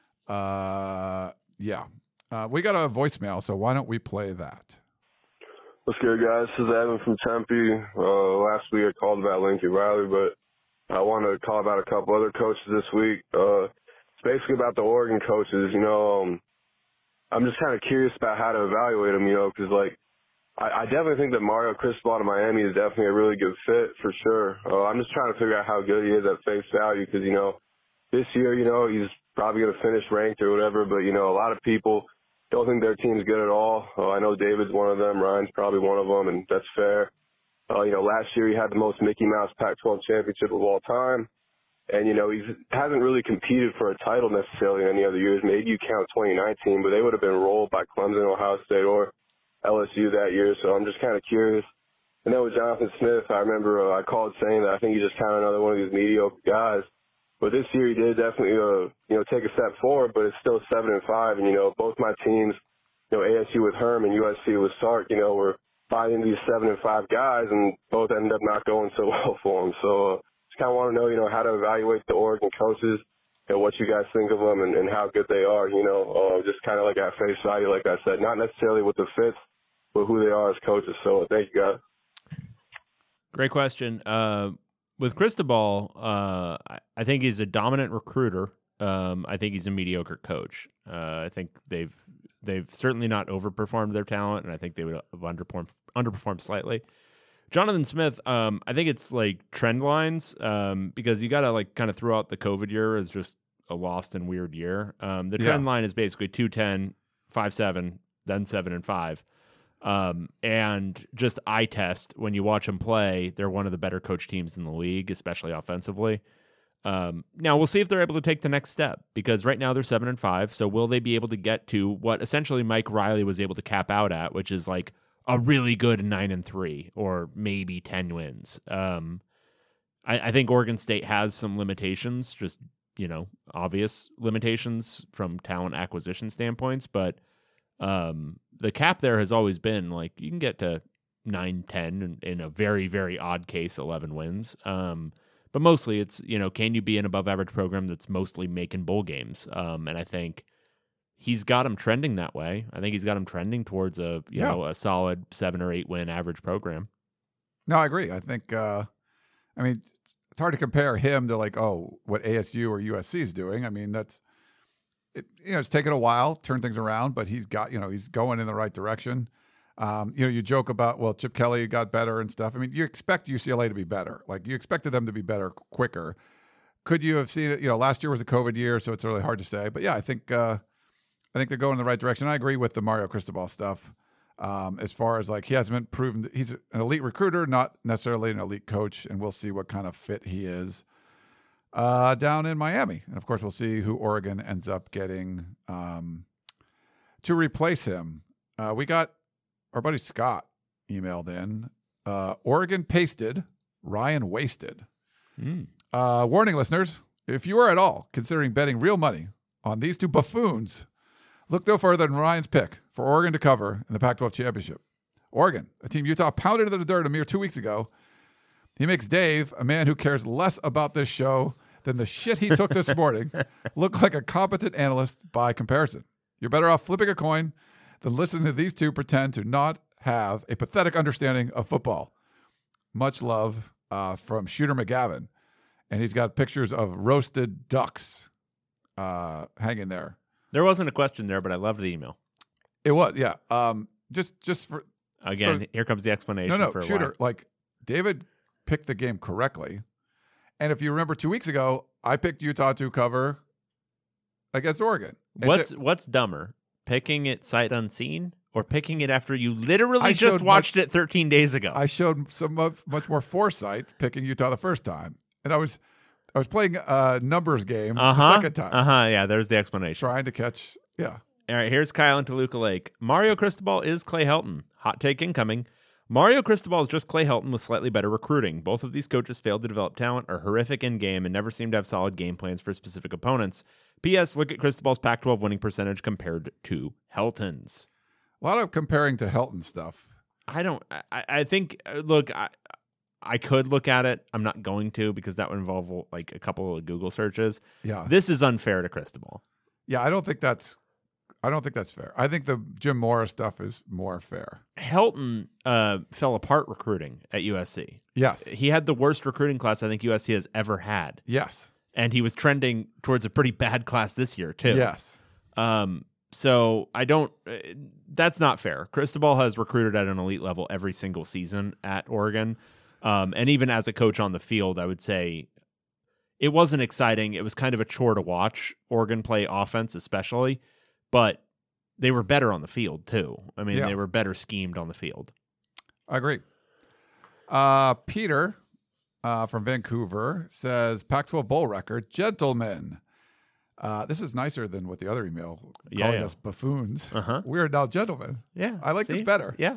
Speaker 3: Uh, yeah. Uh, we got a voicemail, so why don't we play that?
Speaker 7: What's good, guys? This is Evan from Tempe. Uh, last week I called about Lincoln Riley, but I want to call about a couple other coaches this week. Uh, it's basically about the Oregon coaches. You know, um, I'm just kind of curious about how to evaluate them, you know, because, like, I, I definitely think that Mario Cristobal to Miami is definitely a really good fit for sure. Uh, I'm just trying to figure out how good he is at face value because, you know, this year, you know, he's probably going to finish ranked or whatever, but, you know, a lot of people don't think their team's good at all. Uh, I know David's one of them. Ryan's probably one of them, and that's fair. Uh, you know, last year he had the most Mickey Mouse Pac twelve championship of all time. And, you know, he hasn't really competed for a title necessarily in any other years. Maybe you count twenty nineteen, but they would have been rolled by Clemson, Ohio State, or L S U that year. So I'm just kind of curious. And then with Jonathan Smith, I remember uh, I called saying that I think he's just kind of another one of these mediocre guys. But this year he did definitely, uh, you know, take a step forward, but it's still seven and five. And, you know, both my teams, you know, A S U with Herm and U S C with Sark, you know, were finding these seven and five guys, and both ended up not going so well for them. So uh, just kind of want to know, you know, how to evaluate the Oregon coaches and what you guys think of them and, and how good they are, you know, uh, just kind of like at face value, like I said, not necessarily with the fits, but who they are as coaches. So thank you, guys.
Speaker 1: Great question. Uh, with Cristobal, uh, I, I think he's a dominant recruiter. Um, I think he's a mediocre coach. Uh, I think they've they've certainly not overperformed their talent, and I think they would have underperformed underperformed slightly. Jonathan Smith, um, I think it's like trend lines um, because you got to like kind of throw out the COVID year as just a lost and weird year. Um, the trend
Speaker 3: Yeah.
Speaker 1: line is basically two ten, five seven, then seven and five. Um, and just eye test, when you watch them play, they're one of the better coach teams in the league, especially offensively. Um, now we'll see if they're able to take the next step because right now they're seven and five. So will they be able to get to what essentially Mike Riley was able to cap out at, which is like a really good nine and three or maybe ten wins? Um, I, I think Oregon State has some limitations, just, you know, obvious limitations from talent acquisition standpoints, but um, the cap there has always been like you can get to nine, ten, and in a very, very odd case, eleven wins. Um, but mostly it's, you know, can you be an above average program that's mostly making bowl games? Um, and I think he's got him trending that way. I think he's got him trending towards a, you
Speaker 3: Yeah.
Speaker 1: know, a solid seven or eight win average program.
Speaker 3: No, I agree. I think, uh, I mean, it's hard to compare him to like, oh, what A S U or U S C is doing. I mean, that's, it, you know, it's taken a while to turn things around, but he's got, you know, he's going in the right direction. Um, you know, you joke about, well, Chip Kelly got better and stuff. I mean, you expect U C L A to be better. Like you expected them to be better quicker. Could you have seen it? You know, last year was a COVID year, so it's really hard to say. But yeah, I think, uh, I think they're going in the right direction. I agree with the Mario Cristobal stuff. Um, as far as like, he hasn't been proven that he's an elite recruiter, not necessarily an elite coach, and we'll see what kind of fit he is uh, down in Miami. And of course, we'll see who Oregon ends up getting um, to replace him. Uh, we got our buddy Scott emailed in. Uh, Oregon pasted, Ryan wasted.
Speaker 1: Mm.
Speaker 3: Uh, warning, listeners, if you are at all considering betting real money on these two buffoons, look no further than Ryan's pick for Oregon to cover in the Pac twelve championship. Oregon, a team Utah pounded into the dirt a mere two weeks ago. He makes Dave, a man who cares less about this show than the shit he took this morning, look like a competent analyst by comparison. You're better off flipping a coin than listening to these two pretend to not have a pathetic understanding of football. Much love uh, from Shooter McGavin. And he's got pictures of roasted ducks uh, hanging there.
Speaker 1: There wasn't a question there, but I loved the email.
Speaker 3: It was, yeah. Um, just, just for
Speaker 1: again,
Speaker 3: so,
Speaker 1: here comes the explanation.
Speaker 3: No, no,
Speaker 1: for
Speaker 3: Shooter.
Speaker 1: why.
Speaker 3: Like David picked the game correctly, and if you remember, two weeks ago, I picked Utah to cover against Oregon. And
Speaker 1: What's
Speaker 3: th-
Speaker 1: what's dumber, picking it sight unseen or picking it after you literally
Speaker 3: I
Speaker 1: just
Speaker 3: showed
Speaker 1: watched
Speaker 3: much-
Speaker 1: it thirteen days ago?
Speaker 3: I showed some much, much more foresight picking Utah the first time, and I was, I was playing a numbers game
Speaker 1: uh huh.
Speaker 3: the second time,
Speaker 1: Uh huh. Yeah, there's the explanation.
Speaker 3: trying to catch. Yeah,
Speaker 1: All right, here's Kyle in Toluca Lake. Mario Cristobal is Clay Helton. Hot take incoming. Mario Cristobal is just Clay Helton with slightly better recruiting. Both of these coaches failed to develop talent, are horrific in game, and never seem to have solid game plans for specific opponents. P S. Look at Cristobal's Pac twelve winning percentage compared to Helton's.
Speaker 3: a lot of comparing to Helton stuff.
Speaker 1: I don't. I, I think. Look, I, I could look at it. I'm not going to because that would involve like a couple of Google searches.
Speaker 3: Yeah,
Speaker 1: This is unfair to Cristobal.
Speaker 3: yeah. I don't think that's. I don't think that's fair. I think the Jim Morris stuff is more fair.
Speaker 1: Helton uh, fell apart recruiting at U S C.
Speaker 3: Yes,
Speaker 1: He had the worst recruiting class I think U S C has ever had.
Speaker 3: yes,
Speaker 1: And he was trending towards a pretty bad class this year, too.
Speaker 3: yes.
Speaker 1: Um, so I don't, uh, that's not fair. Cristobal has recruited at an elite level every single season at Oregon. Um, and even as a coach on the field, I would say it wasn't exciting. It was kind of a chore to watch Oregon play offense, especially. But they were better on the field, too. I mean,
Speaker 3: Yeah.
Speaker 1: they were better schemed on the field.
Speaker 3: I agree. Uh, Peter uh, from Vancouver says Pac twelve bowl record, gentlemen. Uh, this is nicer than what the other email
Speaker 1: Yeah,
Speaker 3: calling
Speaker 1: yeah.
Speaker 3: us buffoons.
Speaker 1: Uh-huh.
Speaker 3: We're now gentlemen.
Speaker 1: Yeah.
Speaker 3: I like this
Speaker 1: see?
Speaker 3: better.
Speaker 1: Yeah.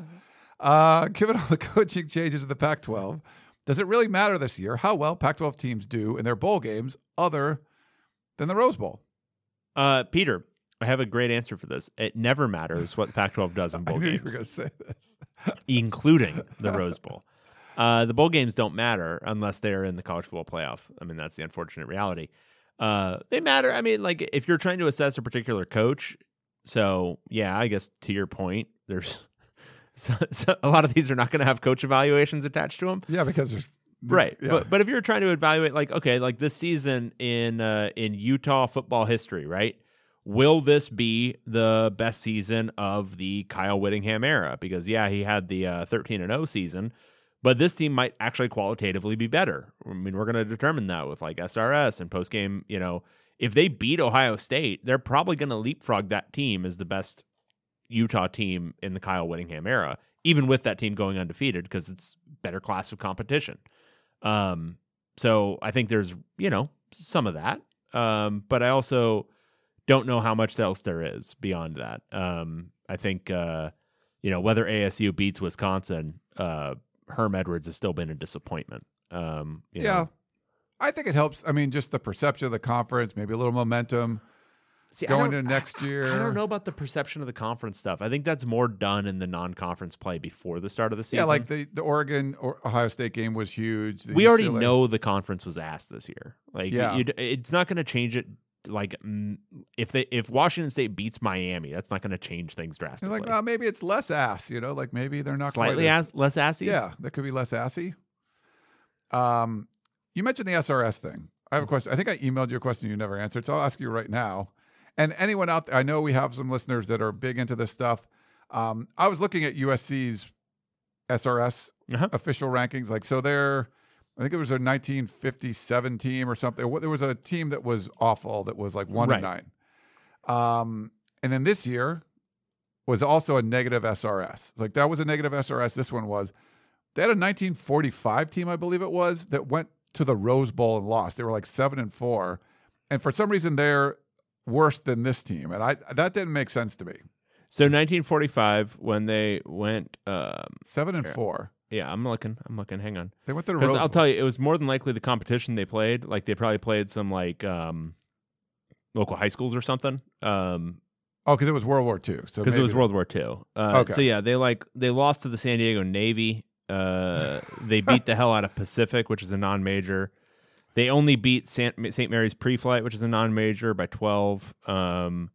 Speaker 3: Uh, given all the coaching changes in the Pac twelve, does it really matter this year how well Pac twelve teams do in their bowl games other than the Rose Bowl?
Speaker 1: Uh, Peter, I have a great answer for this. It never matters what Pac twelve does in bowl
Speaker 3: I knew
Speaker 1: games,
Speaker 3: you were going to say this.
Speaker 1: including the Rose Bowl. Uh, the bowl games don't matter unless they're in the college football playoff. I mean, that's the unfortunate reality. Uh, they matter. I mean, like if you're trying to assess a particular coach. So yeah, I guess to your point, there's so, so a lot of these are not going to have coach evaluations attached to them.
Speaker 3: Yeah, because there's
Speaker 1: Right.
Speaker 3: Yeah.
Speaker 1: But but if you're trying to evaluate like, okay, like this season in uh, in Utah football history, right? Will this be the best season of the Kyle Whittingham era? Because yeah, he had the uh, thirteen and oh season, but this team might actually qualitatively be better. I mean, we're going to determine that with like S R S and post game, you know, if they beat Ohio State, they're probably going to leapfrog that team as the best Utah team in the Kyle Whittingham era, even with that team going undefeated because it's better class of competition. Um, so I think there's, you know, some of that. Um, but I also don't know how much else there is beyond that. Um, I think, uh, you know, whether A S U beats Wisconsin, uh, Herm Edwards has still been a disappointment. Um, you
Speaker 3: yeah.
Speaker 1: know.
Speaker 3: I think it helps. I mean, just the perception of the conference, maybe a little momentum.
Speaker 1: See,
Speaker 3: going
Speaker 1: I don't-
Speaker 3: into next year.
Speaker 1: I don't know about the perception of the conference stuff. I think that's more done in the non-conference play before the start of the season.
Speaker 3: Yeah, like the, the Oregon or Ohio State game was huge. The
Speaker 1: we already
Speaker 3: U C L A
Speaker 1: know the conference was ass this year. Like,
Speaker 3: Yeah.
Speaker 1: you, it's not going to change it. Like, mm, if they if Washington State beats Miami, that's not going to change things
Speaker 3: You're
Speaker 1: drastically.
Speaker 3: like, well, maybe it's less ass, you know, like maybe they're not
Speaker 1: Slightly
Speaker 3: quite as,
Speaker 1: ass, less assy.
Speaker 3: Yeah, that could be less assy. Um, you mentioned the S R S thing. I have a question. I think I emailed you a question you never answered, so I'll ask you right now. And anyone out there, I know we have some listeners that are big into this stuff. Um, I was looking at U S C's S R S
Speaker 1: Uh-huh.
Speaker 3: official rankings. Like, so they're, I think it was a nineteen fifty-seven team or something. There was a team that was awful that was like one and nine. Um, and then this year was also a negative S R S. Like that was a negative S R S. This one was. They had a nineteen forty-five team, I believe it was, that went to the Rose Bowl and lost. They were like seven and four, and for some reason they're worse than this team, and I that didn't make sense to me.
Speaker 1: So nineteen forty-five, when they went, um,
Speaker 3: Seven and four.
Speaker 1: yeah, I'm looking, I'm looking. Hang on,
Speaker 3: They went to the
Speaker 1: because
Speaker 3: Rose
Speaker 1: I'll
Speaker 3: Bowl.
Speaker 1: tell you, it was more than likely the competition they played. Like they probably played some like um, local high schools or something. Um,
Speaker 3: Oh, because it was World War Two. So
Speaker 1: because it was
Speaker 3: maybe-
Speaker 1: World War Two. Uh,
Speaker 3: Okay.
Speaker 1: So yeah, they like they lost to the San Diego Navy. Uh, they beat the hell out of Pacific, which is a non-major. They only beat Saint Mary's Pre-Flight, which is a non-major, by twelve. Um,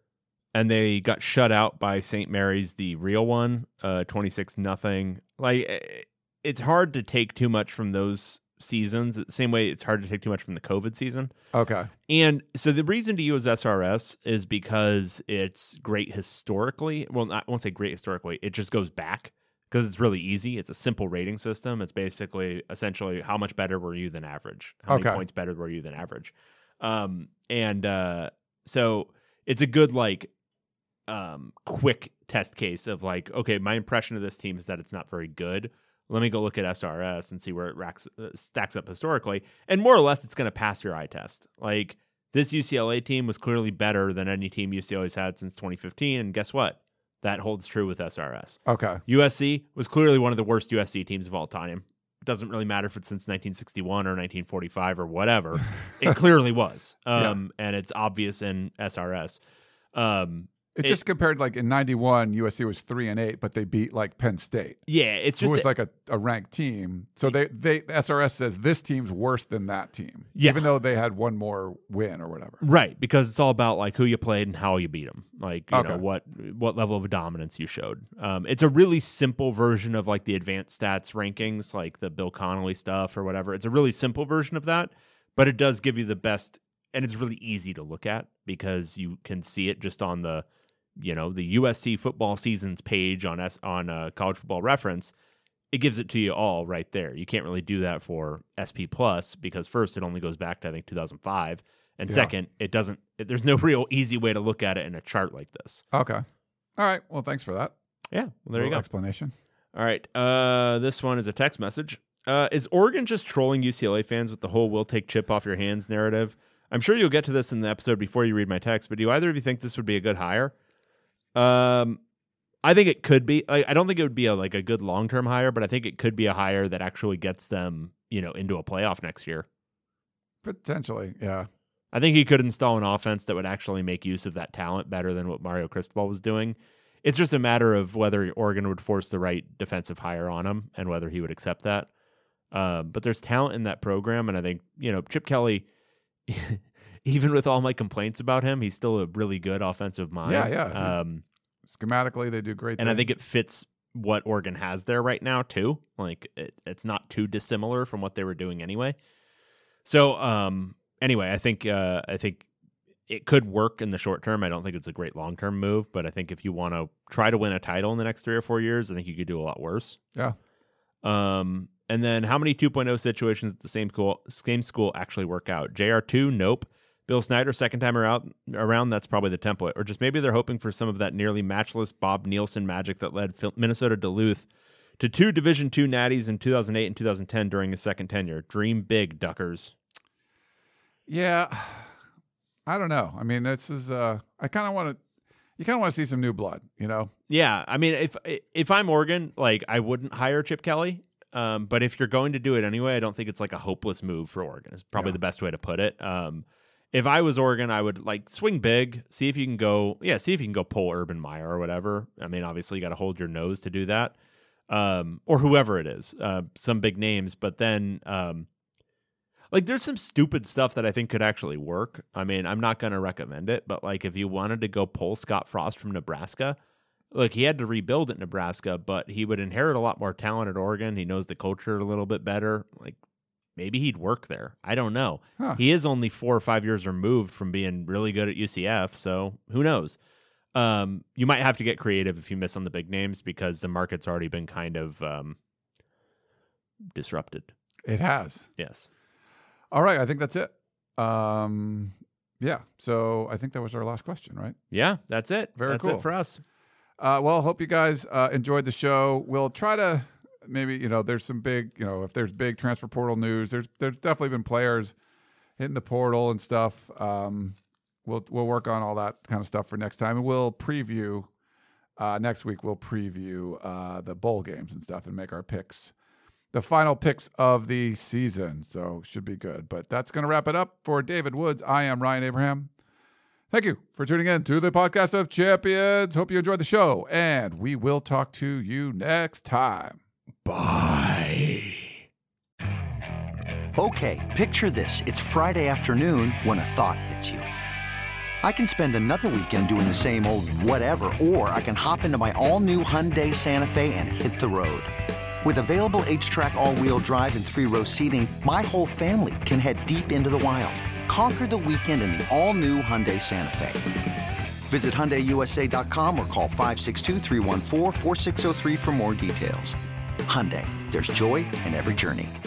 Speaker 1: and they got shut out by Saint Mary's, the real one, uh, twenty-six nothing. Like, it's hard to take too much from those seasons. The same way it's hard to take too much from the COVID season.
Speaker 3: Okay.
Speaker 1: And so the reason to use S R S is because it's great historically. Well, not, I won't say great historically. It just goes back because it's really easy. It's a simple rating system. It's basically essentially how much better were you than average? How
Speaker 3: Okay.
Speaker 1: many points better were you than average? Um, and uh, so it's a good, like, um, quick test case of like, okay, my impression of this team is that it's not very good. Let me go look at S R S and see where it racks, uh, stacks up historically. And more or less, it's going to pass your eye test. Like, this U C L A team was clearly better than any team U C L A's had since twenty fifteen. And guess what? That holds true with S R S.
Speaker 3: Okay.
Speaker 1: U S C was clearly one of the worst U S C teams of all time. It doesn't really matter if it's since nineteen sixty-one or nineteen forty-five or whatever. It clearly was. Um, And it's obvious in S R S. Um,
Speaker 3: It,
Speaker 1: It-
Speaker 3: just compared, like in ninety-one, U S C was three and eight, but they beat like Penn State,
Speaker 1: yeah, it's
Speaker 3: who
Speaker 1: just
Speaker 3: was like a, a ranked team. So they, they S R S says this team's worse than that team,
Speaker 1: Yeah.
Speaker 3: even though they had one more win or whatever.
Speaker 1: right, because it's all about like who you played and how you beat them, like you
Speaker 3: Okay.
Speaker 1: know what what level of dominance you showed. Um, it's a really simple version of like the advanced stats rankings, like the Bill Connolly stuff or whatever. It's a really simple version of that, but it does give you the best, and it's really easy to look at because you can see it just on the, you know, the U S C football seasons page on S on uh, College Football Reference. It gives it to you all right there. You can't really do that for S P Plus because first, it only goes back to I think two thousand five, and
Speaker 3: Yeah.
Speaker 1: second, it doesn't. It, there's no real easy way to look at it in a chart like this.
Speaker 3: Okay. All right. Well, thanks for that.
Speaker 1: Yeah, well, there you
Speaker 3: Little
Speaker 1: go.
Speaker 3: Explanation.
Speaker 1: All right, uh, this one is a text message. Uh, is Oregon just trolling U C L A fans with the whole "we'll take Chip off your hands" narrative? I'm sure you'll get to this in the episode before you read my text, but do either of you think this would be a good hire? Um, I think it could be. I, I don't think it would be a like a good long term hire, but I think it could be a hire that actually gets them, you know, into a playoff next year.
Speaker 3: Potentially. Yeah.
Speaker 1: I think he could install an offense that would actually make use of that talent better than what Mario Cristobal was doing. It's just a matter of whether Oregon would force the right defensive hire on him and whether he would accept that. Um, but there's talent in that program, and I think, you know, Chip Kelly, even with all my complaints about him, he's still a really good offensive mind.
Speaker 3: Yeah, yeah.
Speaker 1: Um,
Speaker 3: Schematically, they do great
Speaker 1: and I
Speaker 3: things.
Speaker 1: think it fits what Oregon has there right now too. Like it, it's not too dissimilar from what they were doing anyway. So um, anyway, I think uh, I think it could work in the short term. I don't think it's a great long term move, but I think if you want to try to win a title in the next three or four years, I think you could do a lot worse.
Speaker 3: Yeah.
Speaker 1: Um, and then how many two point oh situations at the same school same school actually work out? J R two, nope. Bill Snyder, second time around, around, that's probably the template. Or just maybe they're hoping for some of that nearly matchless Bob Nielsen magic that led Phil- Minnesota Duluth to two Division two natties in two thousand eight and two thousand ten during his second tenure. Dream big, Duckers.
Speaker 3: Yeah. I don't know. I mean, this is, uh, I kind of want to, you kind of want to see some new blood, you know?
Speaker 1: Yeah, I mean, if if I'm Oregon, like I wouldn't hire Chip Kelly. Um, but if you're going to do it anyway, I don't think it's like a hopeless move for Oregon. Is probably
Speaker 3: Yeah.
Speaker 1: the best way to put it. Um, if I was Oregon, I would like swing big, see if you can go, yeah, see if you can go pull Urban Meyer or whatever. I mean, obviously you got to hold your nose to do that, um, or whoever it is, uh, some big names. But then, um, like, there's some stupid stuff that I think could actually work. I mean, I'm not going to recommend it, but like, if you wanted to go pull Scott Frost from Nebraska, look, he had to rebuild at Nebraska, but he would inherit a lot more talent at Oregon. He knows the culture a little bit better. Like, maybe he'd work there. I don't know.
Speaker 3: Huh.
Speaker 1: He is only four or five years removed from being really good at U C F, so who knows? Um, you might have to get creative if you miss on the big names because the market's already been kind of um, disrupted.
Speaker 3: It has.
Speaker 1: Yes.
Speaker 3: All right. I think that's it. Um, yeah. So I think that was our last question, right?
Speaker 1: Yeah, that's it.
Speaker 3: Very
Speaker 1: that's
Speaker 3: cool.
Speaker 1: it for us.
Speaker 3: Uh, well, hope you guys uh, enjoyed the show. We'll try to maybe, you know, there's some big, you know, if there's big transfer portal news, there's there's definitely been players hitting the portal and stuff. Um, we'll we'll work on all that kind of stuff for next time, and we'll preview uh, next week. We'll preview uh, the bowl games and stuff, and make our picks, the final picks of the season. So should be good. But that's going to wrap it up for David Woods. I am Ryan Abraham. Thank you for tuning in to the Podcast of Champions. Hope you enjoyed the show, and we will talk to you next time. Bye.
Speaker 8: Okay, picture this. It's Friday afternoon when a thought hits you. I can spend another weekend doing the same old whatever, or I can hop into my all-new Hyundai Santa Fe and hit the road. With available H-Track all-wheel drive and three-row seating, my whole family can head deep into the wild. Conquer the weekend in the all-new Hyundai Santa Fe. Visit Hyundai U S A dot com or call five six two, three one four, four six zero three for more details. Hyundai, there's joy in every journey.